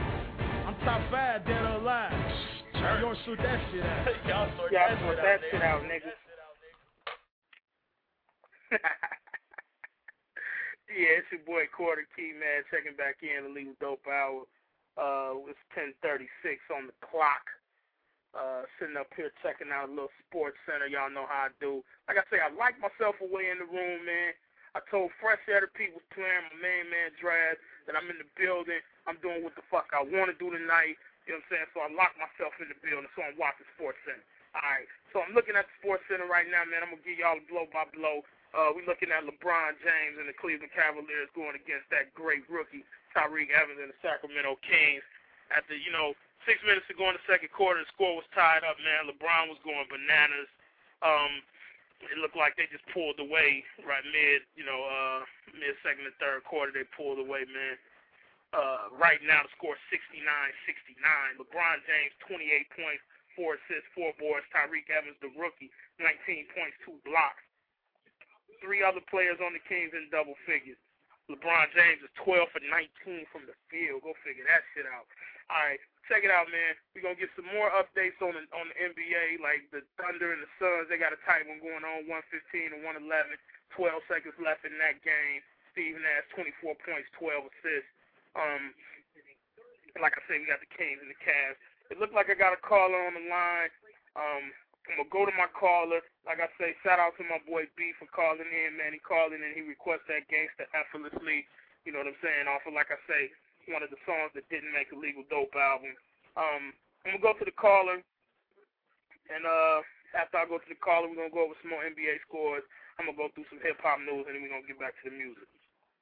I'm top five, dead or alive. Y'all sort that shit out. Y'all sort Y'all that, sort shit, that out, shit out, nigga. Yeah, it's your boy Quarter Key, man, checking back in the Legal Dope Hour. Uh, it's ten thirty-six on the clock. Uh, sitting up here checking out a little sports center. Y'all know how I do. Like I say, I like myself away in the room, man. I told Fresh Air the people's playing my main man Drab that I'm in the building. I'm doing what the fuck I want to do tonight. You know what I'm saying? So I locked myself in the building, so I'm watching Sports Center. All right, so I'm looking at the Sports Center right now, man. I'm going to give y'all a blow-by-blow. Uh, we're looking at LeBron James and the Cleveland Cavaliers going against that great rookie, Tyreke Evans and the Sacramento Kings. After, you know, six minutes to go in the second quarter, the score was tied up, man. LeBron was going bananas. Um, it looked like they just pulled away right mid, you know, uh, mid-second and third quarter. They pulled away, man. Uh, right now, the score is sixty-nine sixty-nine. LeBron James, twenty-eight points, four assists, four boards. Tyreke Evans, the rookie, nineteen points, two blocks. Three other players on the Kings in double figures. LeBron James is twelve for nineteen from the field. Go figure that shit out. All right, check it out, man. We're going to get some more updates on the, on the N B A, like the Thunder and the Suns. They got a tight one going on, one fifteen and one eleven. twelve seconds left in that game. Stephen Nash, twenty-four points, twelve assists. Um, like I said, we got the Kings and the Cavs. It looked like I got a caller on the line. Um, I'm going to go to my caller. Like I say, shout out to my boy B for calling in, man. He called in and he requested that Gangsta Effortlessly. You know what I'm saying? Off of, like I say, one of the songs that didn't make a Legal Dope album. Um, I'm going to go to the caller. And uh, after I go to the caller, we're going to go over some more N B A scores. I'm going to go through some hip-hop news, and then we're going to get back to the music.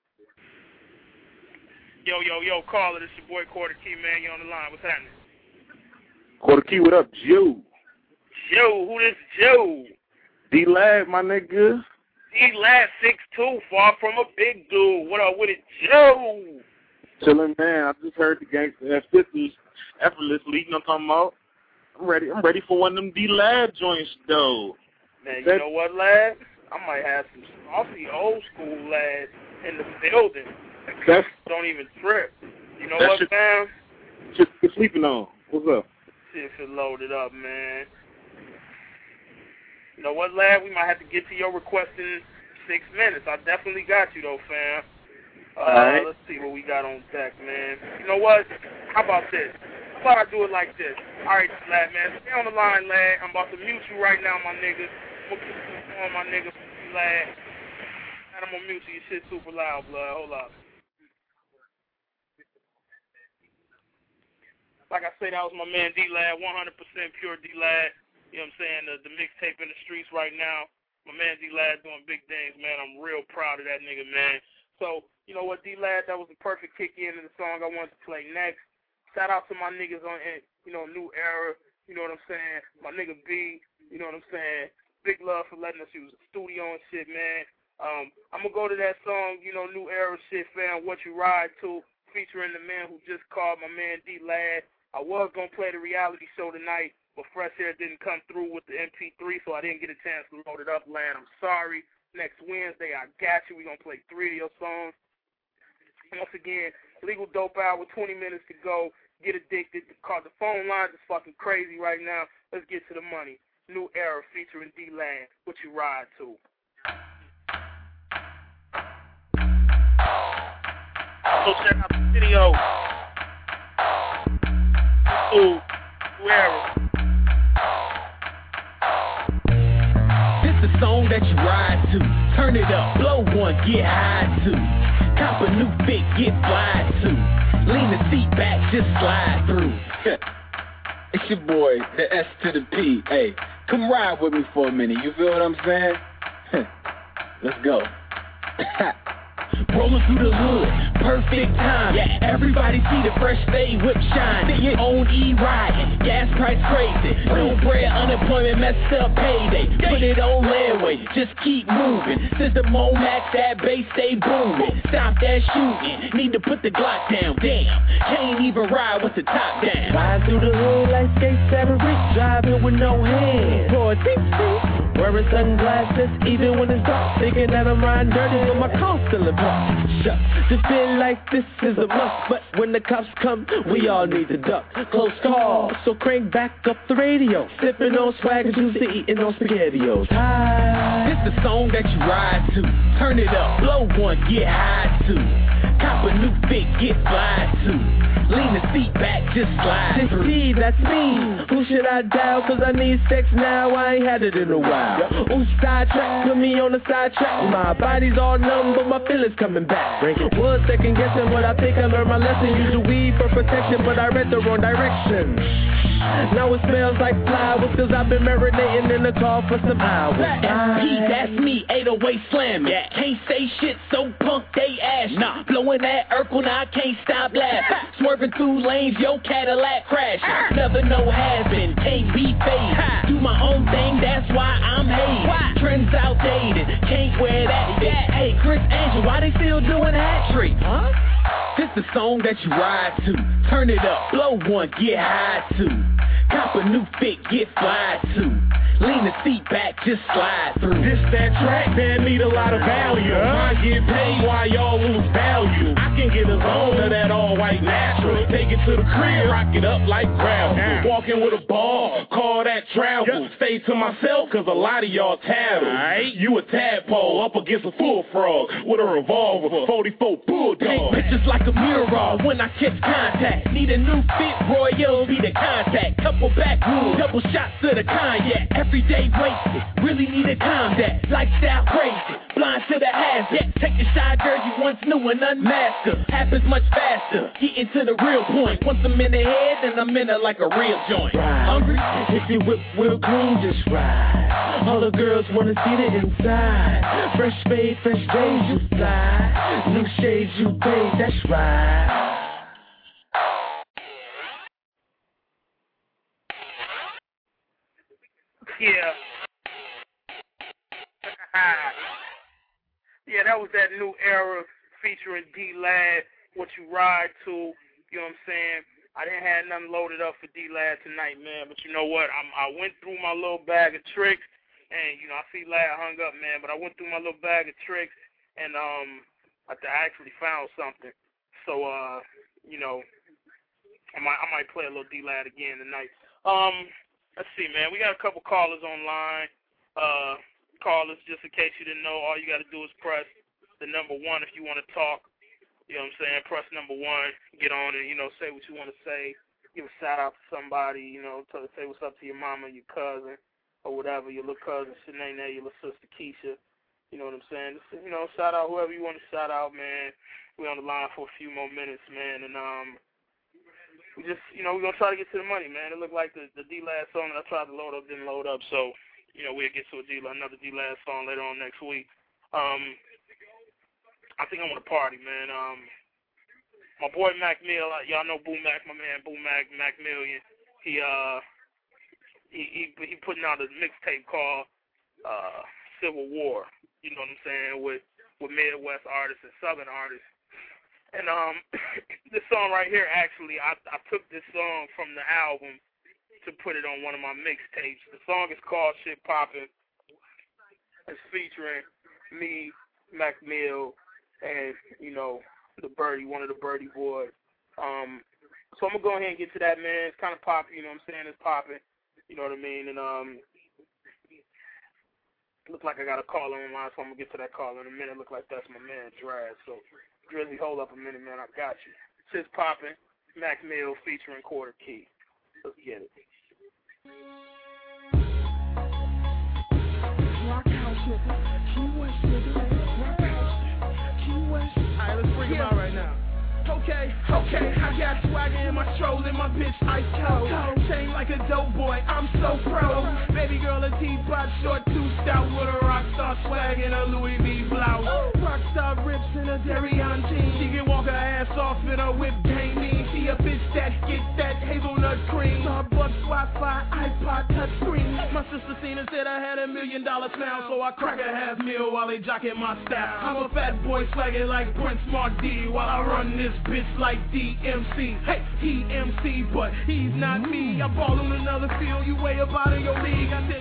Yo, yo, yo, caller, this your boy Quarter Key, man. You on the line. What's happening? Quarter Key, what up, Joe? Joe, who this Joe? D-Lad, my nigga. D-Lad, six two, far from a big dude. What up with it, Joe? Chillin', man. I just heard the Gangsta Effortlessly, you know what I'm talking about? I'm ready, I'm ready for one of them D-Lad joints, though. Man, you know what, lad? I might have some saucy old school lads in the building. That's, don't even trip. You know what, shit, man? Just sleeping on. What's up? Shit is loaded up, man. You know what, lad? We might have to get to your request in six minutes. I definitely got you, though, fam. Uh, All right. Let's see what we got on deck, man. You know what? How about this? How about I do it like this? All right, lad, man. Stay on the line, lad. I'm about to mute you right now, my nigga. I'm going to keep you on, my nigga, lad. And I'm going to mute you. Your shit super loud, blood. Hold up. Like I said, that was my man D-Lad, one hundred percent pure D-Lad. You know what I'm saying? The, the mixtape in the streets right now. My man D-Lad doing big things, man. I'm real proud of that nigga, man. So, you know what, D-Lad, that was the perfect kick in to the song I wanted to play next. Shout out to my niggas on, you know, New Era. You know what I'm saying? My nigga B, you know what I'm saying? Big love for letting us use the studio and shit, man. Um, I'm going to go to that song, you know, New Era shit, fam, What You Ride To, featuring the man who just called my man D-Lad. I was going to play the reality show tonight, but Fresh Air didn't come through with the M P three, so I didn't get a chance to load it up, Land. I'm sorry. Next Wednesday, I got you. We're going to play three of your songs. Once again, Legal Dope Hour, twenty minutes to go. Get addicted. The phone lines is fucking crazy right now. Let's get to the money. New Era featuring D-Land. What You Ride To. So check out the video. Ooh, New Era. This the song that you ride to. Turn it up, blow one, get high to. Cop a new fit, get fly to. Lean the seat back, just slide through. It's your boy, the S to the P. Hey, come ride with me for a minute. You feel what I'm saying? Let's go. Rolling through the hood, perfect time. Yeah. Everybody see the fresh fade whip shine. See it on E-Ride, gas price crazy. No bread, unemployment, messed up payday. Put it on layaway, just keep moving. System on max, that bass stay booming. Stop that shooting, need to put the Glock down. Damn, can't even ride with the top down. Ride through the hood like skate seven, driving with no hands. Boy, deep, deep. Wearing sunglasses even when it's dark. Thinking that I'm riding dirty but my car's still in park. Shucks, to feel like this is a must. But when the cops come, we all need to duck. Close call, so crank back up the radio. Sipping on swag and juicy, eating on SpaghettiOs. Hi. This the song that you ride to. Turn it up, blow one, get high to. Cop a new fit, get fly to. Lean the seat back, just slide. Just see, that's me. Who should I dial? Cause I need sex now, I ain't had it in a while. Ooh, sidetrack, put me on the sidetrack. My body's all numb, but my feelings coming back. Was second guessing, but I think I learned my lesson. Use the weed for protection, but I read the wrong direction. Now it smells like flowers, cause I've been marinating in the car for some hours. S P, that's me, eight oh eight slamming. Yeah. Can't say shit, so punk they ass. Nah, blowing that Urkel, now I can't stop laughing. Swerving through lanes, yo Cadillac crashing. Never know has been, can't be faded. Do my own thing, that's why I'm hated. Trends outdated, can't wear that. Hey, Chris Angel, why they still doing hat trick? Huh? This the song that you ride to. Turn it up, blow one, get high to. Cop a new fit, get fly to. Lean the seat back, just slide through. This that track that need a lot of value. I get paid while y'all lose value. I can get a zone of that all white natural. Take it to the crib, rock it up like gravel. Walking with a ball, call that travel. Stay to myself, cause a lot of y'all tattle. Right. You a tadpole up against a full frog with a revolver, forty-four bulldog. Take pictures like a mural when I catch contact. Need a new fit, Royal be the contact. Couple back rooms, double shots of the cognac. Everyday wasted, really need a combat. Lifestyle crazy, blind to the hazard. Take a shot, girl, you once knew and unmasked her. Happens much faster, getting to the real point. Once I'm in the head, then I'm in it like a real joint. Ride. Hungry? If you whip real clean, just ride. All the girls wanna see the inside. Fresh fade, fresh days, you fly. New shades, you pay, that's right. Yeah. Yeah, that was that new era featuring D-Lad, What You Ride To, you know what I'm saying? I didn't have nothing loaded up for D-Lad tonight, man, but you know what? I'm, I went through my little bag of tricks, and, you know, I see Lad hung up, man, but I went through my little bag of tricks, and um, I, I actually found something. So, uh, you know, I might, I might play a little D-Lad again tonight. Um... Let's see, man. We got a couple callers online. Uh, callers, just in case you didn't know, all you got to do is press the number one if you want to talk. You know what I'm saying? Press number one. Get on and, you know, say what you want to say. Give a shout-out to somebody, you know, to say what's up to your mama, your cousin, or whatever, your little cousin, Shanae, your little sister, Keisha. You know what I'm saying? Just, you know, shout-out whoever you want to shout-out, man. We're on the line for a few more minutes, man, and, um, we just, you know, we're going to try to get to the money, man. It looked like the, the D-Lad song that I tried to load up didn't load up, so, you know, we'll get to a D, another D-Lad song later on next week. Um, I think I want to party, man. Um, my boy Mac Mill, y'all know Boo Mac, my man Boo Mac, Mac Million. He, uh, he, he, he putting out a mixtape called uh, Civil War, you know what I'm saying, with, with Midwest artists and Southern artists. And um, this song right here, actually, I, I took this song from the album to put it on one of my mixtapes. The song is called Shit Poppin'. It's featuring me, Mac Mill, and, you know, the Birdie, one of the Birdie boys. Um, so I'm going to go ahead and get to that, man. It's kind of poppy, you know what I'm saying? It's popping, you know what I mean? And um, looks like I got a caller on line, so I'm going to get to that caller in a minute. Look like that's my man, Draz. So Drizzy, hold up a minute, man. I got you. Shit's popping. Mac Mill featuring Quarter Key. Let's get it. Rock house, nigga. Key West, nigga. Rock house. Key West. Alright, let's bring him out right now. Okay, okay, I got swagger in my stroll and my bitch ice cold. Chain like a dope boy, I'm so pro. Baby girl a teapot, short too stout with a rock star swag and a Louis V blouse. Rockstar rips in a Darion jeans. She can walk her ass off in a whip game mean. She a bitch that get that hazelnut cream. Starbucks, Wi-Fi, iPod, touchscreen. My sister Cena said I had a million dollar smile, so I crack a half meal while they jockin' my style. I'm a fat boy swaggin' like Prince Mark D while I run this bitch like D M C. Hey, he M C, but he's not me. I ball on another field, you way up out of your league. I tell you what you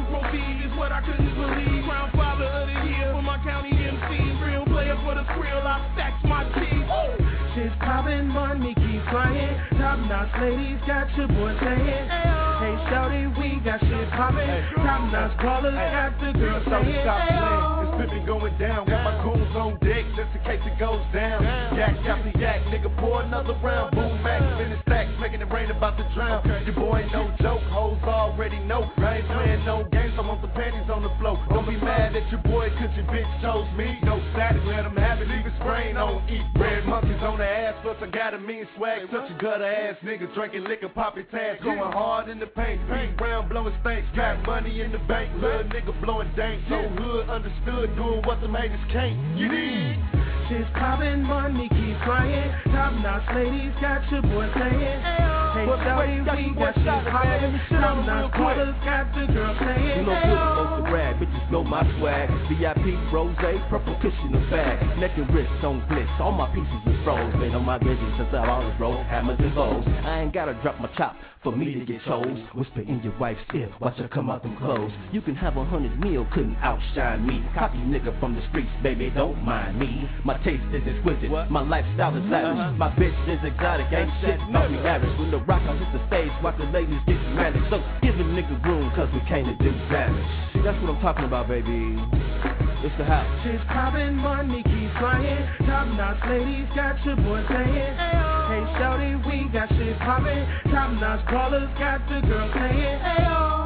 proceed is what I couldn't believe. Crown Father of the Year for my county M C. Real player for the thrill, I stacks my teeth. Shit's poppin', money keep flying. Top notch ladies got your boy saying, hey shawty, we got shit poppin'. Top notch ballers got the girl saying, it's pimpin' going down. Got my goons on deck just in case it goes down. Yak, yak, the yak, nigga, pour another round. Boom, max, in the stacks, making it rain about to drown. Your boy ain't no joke, hoes already know. I ain't playing no games, I want the panties on the floor. Don't be mad at your boy, cause your bitch chose me. No static, let him have it, leave his brain on eat. Red monkeys on the ass, plus I got a mean swag. Such a gutter ass nigga, drinking liquor, popping tabs. Going hard in the paint, big brown, blowing stanks. Got money in the bank, little nigga blowing dank. So hood, understood, doing what the haters can't. You need. Shit's poppin', money keep flying. Top notch ladies got your boy saying, hey shawty, we got shit poppin'. Top notch ballers got the girl saying, you know good supposed to brag, bitches know my swag. V I P, rose, purple cushion the bag. Neck and wrist on blitz, all my pieces is froze. Been on my business since I've always rolled hammers and bows. I ain't gotta drop my chop for me to get chose. Whisper in your wife's ear, watch her come out them clothes. You can have a hundred mil, couldn't outshine me. Copy nigga from the streets, baby, don't mind me. My taste is exquisite, what? My lifestyle is lavish. Uh-huh. My bitch is exotic, ain't shit about me average. When the rock on hit the stage, watch the ladies get dramatic. So give a nigga room, cause we came to do damage. See, that's what I'm talking about, baby. It's the house. Shit's poppin', money keep flying. Top notch ladies got your boy saying, hey shawty, we got shit poppin'. Top notch ballers got the girl saying, hey oh.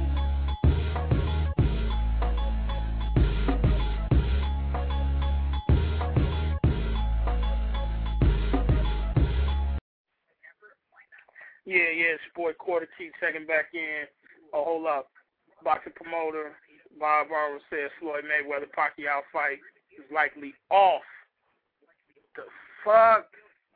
Yeah, yeah, Sport Quarter Key checking back in. Oh, hold up. Boxing promoter Bob Barber says Floyd Mayweather Pacquiao fight is likely off. The fuck?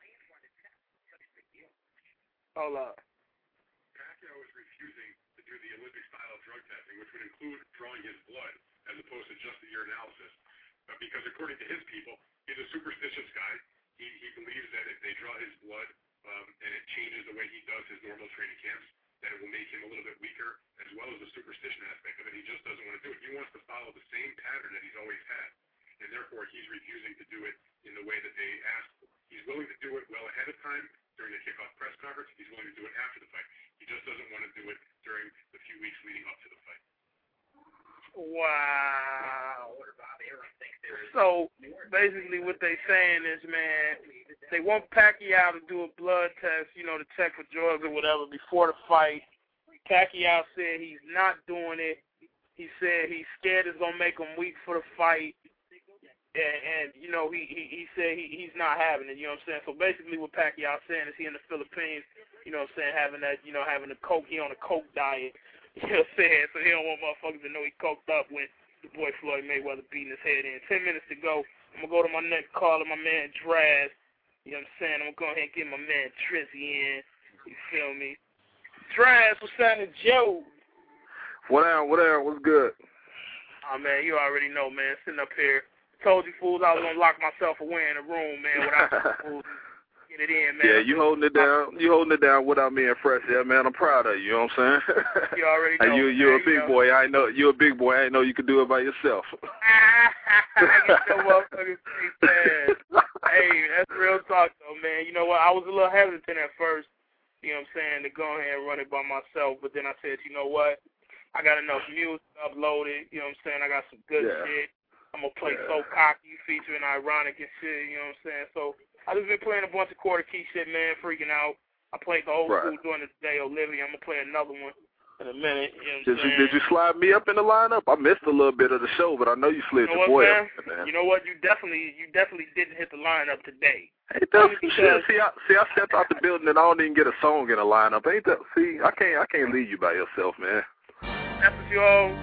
Hold up. Pacquiao is refusing to do the Olympic-style drug testing, which would include drawing his blood as opposed to just the urinalysis. Uh, because according to his people, he's a superstitious guy. He, he believes that if they draw his blood um, and it changes the way he does his normal training camps, that it will make him a little bit weaker, as well as the superstition aspect of it. He just doesn't want to do it. He wants to follow the same pattern that he's always had, and therefore he's refusing to do it in the way that they asked for. He's willing to do it well ahead of time during the kickoff press conference. He's willing to do it after the fight. He just doesn't want to do it during the few weeks leading up to the fight. Wow. So basically what they saying is, man, they want Pacquiao to do a blood test, you know, to check for drugs or whatever before the fight. Pacquiao said he's not doing it. He said he's scared it's going to make him weak for the fight. And, and you know, he, he, he said he, he's not having it, you know what I'm saying? So basically what Pacquiao's saying is he in the Philippines, you know what I'm saying, having that, you know, having the coke, he on a coke diet. You know what I'm saying? So he don't want motherfuckers to know he coked up when the boy Floyd Mayweather beating his head in. Ten minutes to go. I'm going to go to my next caller, my man Draz. You know what I'm saying? I'm going to go ahead and get my man Trizzy in. You feel me? Draz, what's happening, Joe? What down, what down, what's good? Oh, man, you already know, man. Sitting up here. Told you fools I was going to lock myself away in a room, man, without fools. Get it in, man. Yeah, you holding it down. You holding it down without me and Fresh. Yeah, man, I'm proud of you. You know what I'm saying? You already know. you, you're man, a big you know. boy. I know you're a big boy. I know you could do it by yourself. I get your motherfucking face, man. Hey, that's real talk, though, man. You know what? I was a little hesitant at first. You know what I'm saying? To go ahead and run it by myself, but then I said, you know what? I got enough music uploaded. You know what I'm saying? I got some good yeah. shit. I'm gonna play yeah. So Cocky featuring Ironic and shit. You know what I'm saying? So. I just been playing a bunch of quarter key shit, man, freaking out. I played the old right. school during the day, Olivia. I'm going to play another one in a minute. You know what did, I'm you, did you slide me up in the lineup? I missed a little bit of the show, but I know you slid you know your what, boy man? up. Man. You know what? You definitely you definitely didn't hit the lineup today. Ain't that some shit? See, I, see, I stepped out the building and I don't even get a song in the lineup. Ain't that? See, I can't I can't leave you by yourself, man. That's what you own.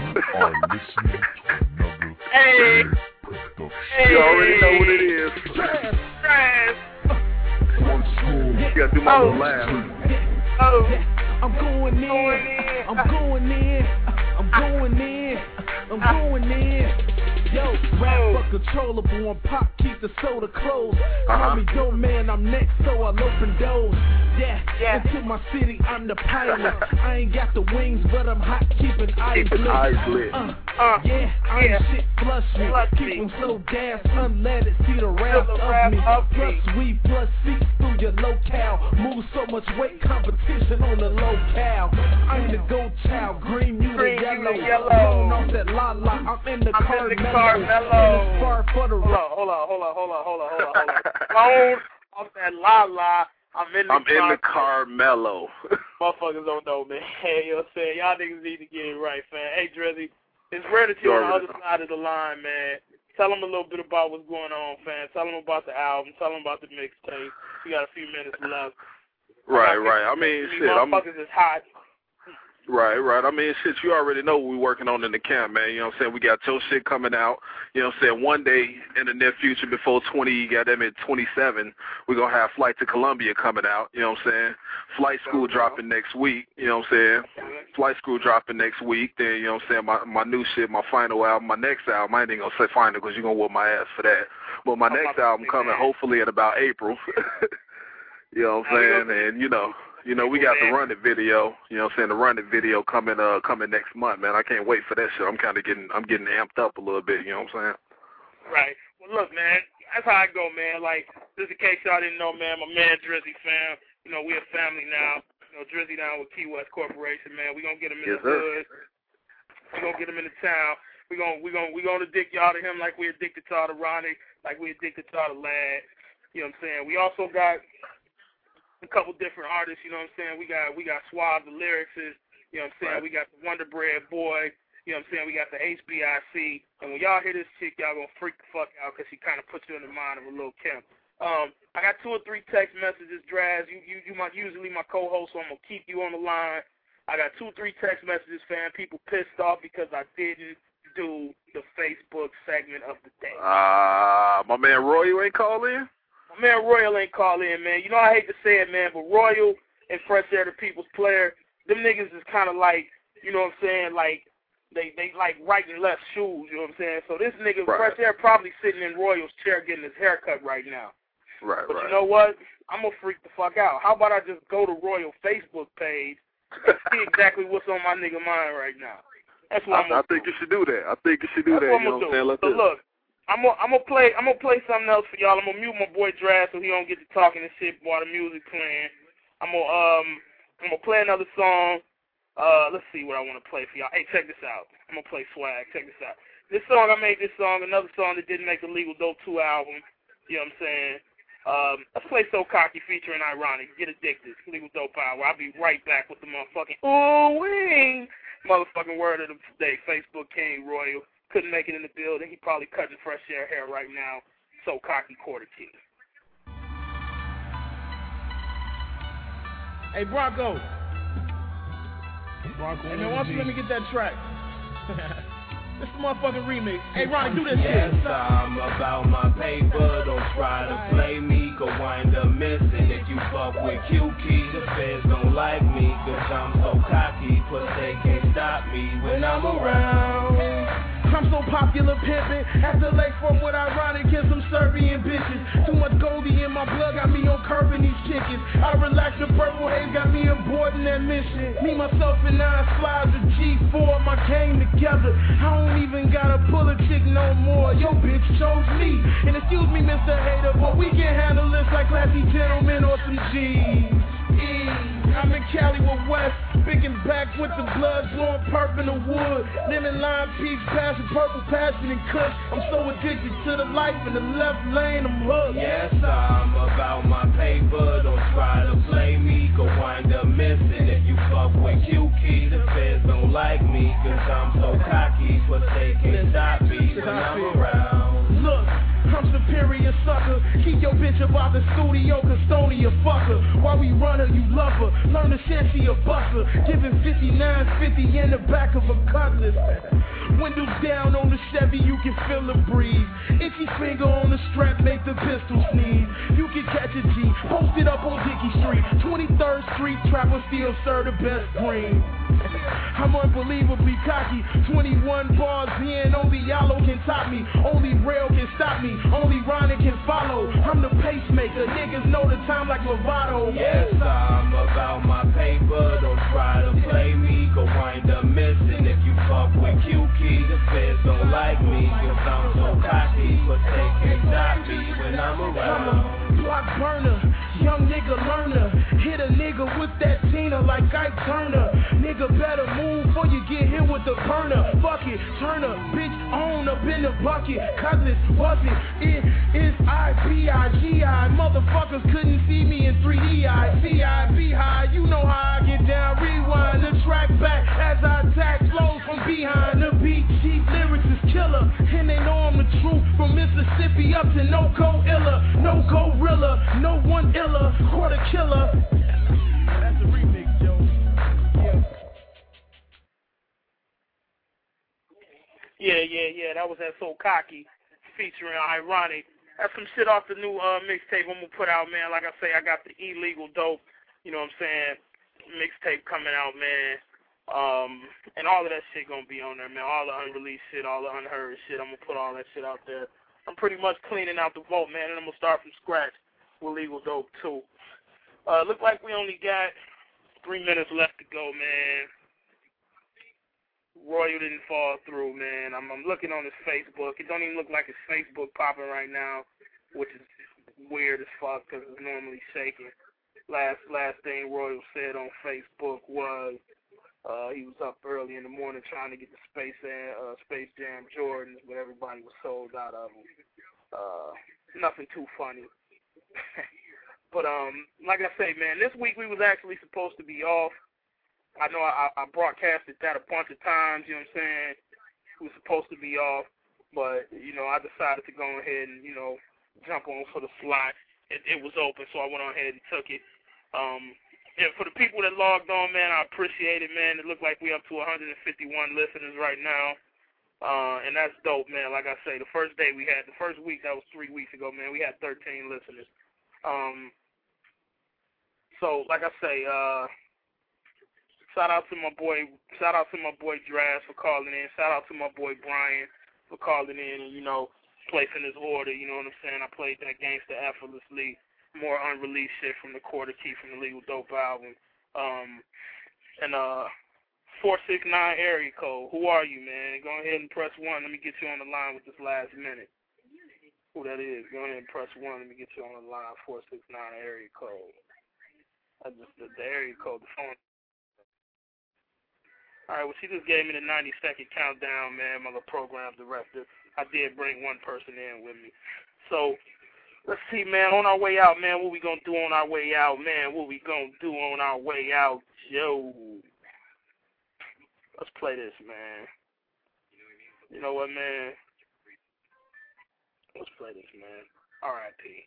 Hey. Hey. You already know what it is. Trash. Trash. You gotta do my oh. little laugh. Oh. I'm going in. I'm going in. I'm going in. I'm going in. Yo, Oh, rap uncontrollable on pop, keep the soda closed. Uh-huh. Call me dope man, I'm next, so I'll open doors. Yeah, yeah. Into my city, I'm the pilot. I ain't got the wings, but I'm hot, keeping eyes lit. Eyes lit. Uh, uh, yeah, I'm yeah. shit, flush me. Flush keep me. Them so gas, unleaded, see the wrath of the me. Of plus weed, plus seats through your locale. Move so much weight, competition on the locale. I'm the gold child, green, you the yellow. yellow. Blowing off that la-la, I'm in the I'm car in the car mellow. Far for the hold on, hold on, hold on, hold on, hold on, hold on, hold on. Blown off that la-la. I'm in the I'm car. in the car mellow. Motherfuckers don't know, man. Hey, you know what I'm saying? Y'all niggas need to get it right, man. Hey, Drizzy, it's rare that you're on the other know. side of the line, man. Tell them a little bit about what's going on, fam. Tell them about the album. Tell them about the mixtape. We got a few minutes left. Right, right. I mean, shit. Motherfuckers is hot. Right, right. I mean, shit, you already know what we're working on in the camp, man. You know what I'm saying? We got your shit coming out. You know what I'm saying? One day in the near future, before twenty, goddamn it, twenty-seven, we're going to have Flight to Columbia coming out. You know what I'm saying? Flight School dropping next week. You know what I'm saying? Flight School dropping next week. Then, you know what I'm saying? My my new shit, my final album, my next album. I ain't going to say final because you're going to whoop my ass for that. But my next album coming hopefully in about April. You know what I'm saying? And, you know. You know, we got the Run It video, you know what I'm saying, the Run It video coming uh coming next month, man. I can't wait for that shit. I'm kind of getting I'm getting amped up a little bit, you know what I'm saying? Right. Well, look, man, that's how I go, man. Like, just in case y'all didn't know, man, my man Drizzy, fam, you know, we're a family now. You know, Drizzy down with Key West Corporation, man. We're going to get him in yes, the hood. We're going to get him in the town. We're going we gonna, we gonna addict y'all to him like we addicted to all the Ronnie, like we addicted to all the lad. You know what I'm saying? We also got a couple different artists, you know what I'm saying? We got we got Suave the lyricist, you know what I'm saying? Right. We got the Wonder Bread Boy, you know what I'm saying? We got the H B I C. And when y'all hear this chick, y'all gonna freak the fuck out because she kind of puts you in the mind of a Lil Kim. Um, I got two or three text messages, Draz. You you you my usually my co-host, so I'm gonna keep you on the line. I got two or three text messages, fam. People pissed off because I didn't do the Facebook segment of the day. Ah, uh, my man Royal ain't call in? My man Royal ain't call in, man. You know I hate to say it, man, but Royal and Fresh Air, the People's Player, them niggas is kind of like, you know what I'm saying, like, they they like right and left shoes, you know what I'm saying? So this nigga, right. Fresh Air, probably sitting in Royal's chair getting his hair cut right now. Right, but right. you know what? I'm going to freak the fuck out. How about I just go to Royal Facebook page and see exactly what's on my nigga mind right now? That's what I, I'm I think do. you should do that. I think you should do That's that. What you I'm know gonna what I'm saying? do. So look. I'm gonna I'm gonna play I'm gonna play something else for y'all. I'm gonna mute my boy Draz so he don't get to talking and shit while the music playing. I'm gonna um I'm gonna play another song. Uh, let's see what I want to play for y'all. Hey, check this out. I'm gonna play Swag. Check this out. This song I made this song, another song that didn't make the Legal Dope two album. You know what I'm saying? Um, let's play So Cocky featuring Ironic. Get Addicted. Legal Dope Hour. I'll be right back with the motherfucking ooh wee motherfucking word of the day. Facebook King Royal. Couldn't make it in the building. He probably cutting Fresh Air hair right now. So Cocky Quarter Key. Hey, Bronco. Bronco. Hey, man, why don't you let me get that track? This is the motherfucking remix. Hey, Ronnie, do this yes, shit. Yes, I'm about my paper. Don't try to play me. Go wind up missing. If you fuck with Q Key, the feds don't like me. Cause I'm so cocky. Plus they can't stop me when I'm around. I'm so popular pimpin', after late from what Ironic and some Serbian bitches. Too much Goldie in my blood got me on curbing these chickens. I relax the purple haze got me aboard in that mission. Me, myself, and nine slides of G four, my game together. I don't even gotta pull a chick no more. Yo, bitch chose me. And excuse me, Mister Hater, but we can handle this like classy gentlemen or some G's. E. I'm in Cali with West, big and back with the blood, blowing purple in the wood. Lemon lime, peach, passion, purple passion, and kush. I'm so addicted to the life in the left lane, I'm hooked. Yes, I'm about my paper. Don't try to play me, go wind up missing. If you fuck with Q Key, the feds don't like me, cause I'm so cocky, but they can't stop me when I'm around. Look. I'm superior sucker. Keep your bitch about the studio, Custodia fucker. While we run her, you love her. Learn to shit, she a buster. Giving fifty-nine fifty in the back of a cutlass. Windows down on the Chevy, you can feel the breeze. Itchy finger on the strap, make the pistol sneeze. You can catch a G, posted up on Dickey Street. twenty-third Street, trapper still serve the best green. I'm unbelievably cocky. twenty-one bars in, only Yallo can top me. Only Rail can stop me. Only Ronnie can follow. I'm the pacemaker. Niggas know the time like Lovato. Yes, I'm about my paper. Don't try to play me. Go wind up missing if you fuck with Q Key. The feds don't like me, cause I'm so cocky. But they can't stop me when I'm around. Block burner, young nigga learner. Hit a nigga with that Tina like Ike Turner. Nigga better move before you get hit with the burner. Fuck it, turn a bitch on up in the bucket. Cause it wasn't, it is I B I G I. Motherfuckers couldn't see me in three D I. C I B high, you know how I get down. Rewind the track back as I attack flows from behind. The beat cheap lyrics is killer. And they know I'm the truth. From Mississippi up to no-go illa. No-go gorilla, no one iller, quarter killer. That's a remix, yo. Yeah. Yeah, yeah, yeah. That was that So Cocky featuring Ironic. That's some shit off the new uh, mixtape I'm gonna put out, man. Like I say, I got the illegal dope. You know what I'm saying? Mixtape coming out, man. Um, and all of that shit gonna be on there, man. All the unreleased shit, all the unheard shit. I'm gonna put all that shit out there. I'm pretty much cleaning out the vault, man, and I'm going to start from scratch with Legal Dope, too. Uh, look like we only got three minutes left to go, man. Royal didn't fall through, man. I'm, I'm looking on his Facebook. It don't even look like his Facebook popping right now, which is weird as fuck because it's normally shaking. Last, last thing Royal said on Facebook was uh, he was up early in the morning trying to get the Space, uh, Space Jam Jordans, but everybody was sold out of them. Uh, nothing too funny. But um, like I say, man, this week we was actually supposed to be off. I know I, I broadcasted that a bunch of times, you know what I'm saying? We were supposed to be off, but, you know, I decided to go ahead and, you know, jump on for the slot. It, it was open, so I went on ahead and took it. Um, Yeah, for the people that logged on, man, I appreciate it, man. It looked like we up to one hundred fifty-one listeners right now, uh, and that's dope, man. Like I say, the first day we had, the first week, that was three weeks ago, man, we had thirteen listeners. Um, so, like I say, uh, shout out to my boy, shout out to my boy Draz for calling in. Shout out to my boy Brian for calling in and, you know, placing his order. You know what I'm saying? I played that gangster effortlessly. More unreleased shit from the Quarter Key from the Legal Dope album. Um, and uh, four six nine area code. Who are you, man? Go ahead and press one. Let me get you on the line with this last minute. Who that is? Go ahead and press one. Let me get you on the line. four six nine area code. That's just the, the area code, the phone. All right, well, she just gave me the ninety second countdown, man, my little program director. I did bring one person in with me. So, let's see, man, on our way out, man, what we gonna do on our way out, man, what we gonna do on our way out, yo. Let's play this, man. You know what, man? Let's play this, man. R I P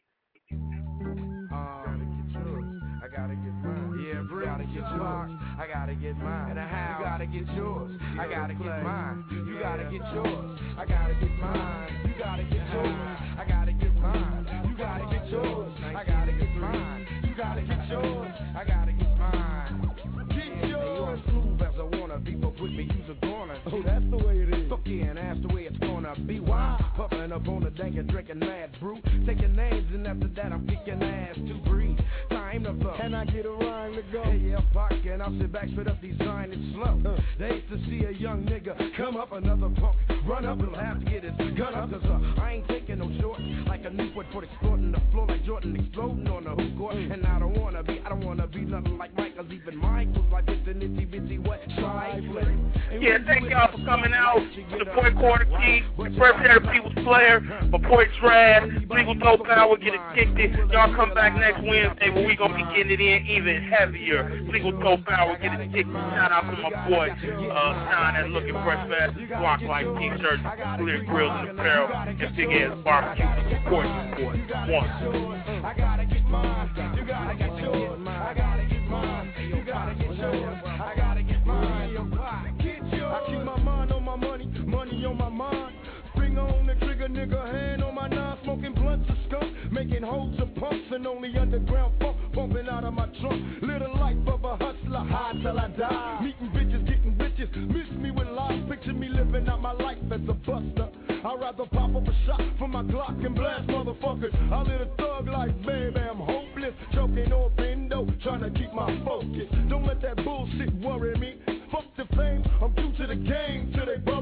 I gotta get mine. Yeah, bro. You gotta get yours. I gotta get mine. And a how? You gotta get yours. I gotta get mine. You gotta get yours. I gotta get mine. You gotta get yours. I gotta get mine. You gotta get yours. I gotta get mine. You gotta get yours. I gotta get mine. Get yours. Smooth as I wanna be, but with me use a corner. Oh, that's the way it is. Fuck yeah, and that's the way it's gonna be. Why? Puffing up on the dank and drinking mad brew. Taking names, and after that I'm kicking ass to breathe. Time to fuck. Can I get a rhyme to go? Hey, yeah, fuck, and I'll sit back, straight up, design it slow. Uh, they used to see a young nigga come up, another punk, run up, he'll have to get his gun up, cause uh, I ain't taking no short, like a Newport for exploding the floor, like Jordan exploding on the hoop court, and I don't wanna be, I don't wanna be nothing like Mike, cause even Mike was like this, an itty bitty wet trifling. Yeah, thank y'all for coming out. The boy Quarter Key, the first Air People's Player, my boy Drab, Legal Dope Power, get it kicked it. Y'all come back next Wednesday where we gonna be getting it in even heavier. Legal Dope Power, get it kicked. Shout out to my boy, uh, Sean, that's looking fresh fast, block like t-shirts, clear grills and apparel, and big ass barbecue for support support. One. I gotta get mine. You gotta get yours. I gotta get mine. You gotta get yours. I gotta get mine. Get yours. I keep my mind on my money, money on my mind. Finger on the trigger, nigga, hand on my nine, smoking blunts of skunk, making holes of pumps and only underground funk bumping out of my trunk. Little life of a hustler, high till I die. Meeting bitches, getting my life as a buster. I'd rather pop up a shot for my Glock and blast motherfuckers. I live a thug life, baby, I'm hopeless. Choking on window, trying to keep my focus. Don't let that bullshit worry me. Fuck the fame, I'm due to the game till they burn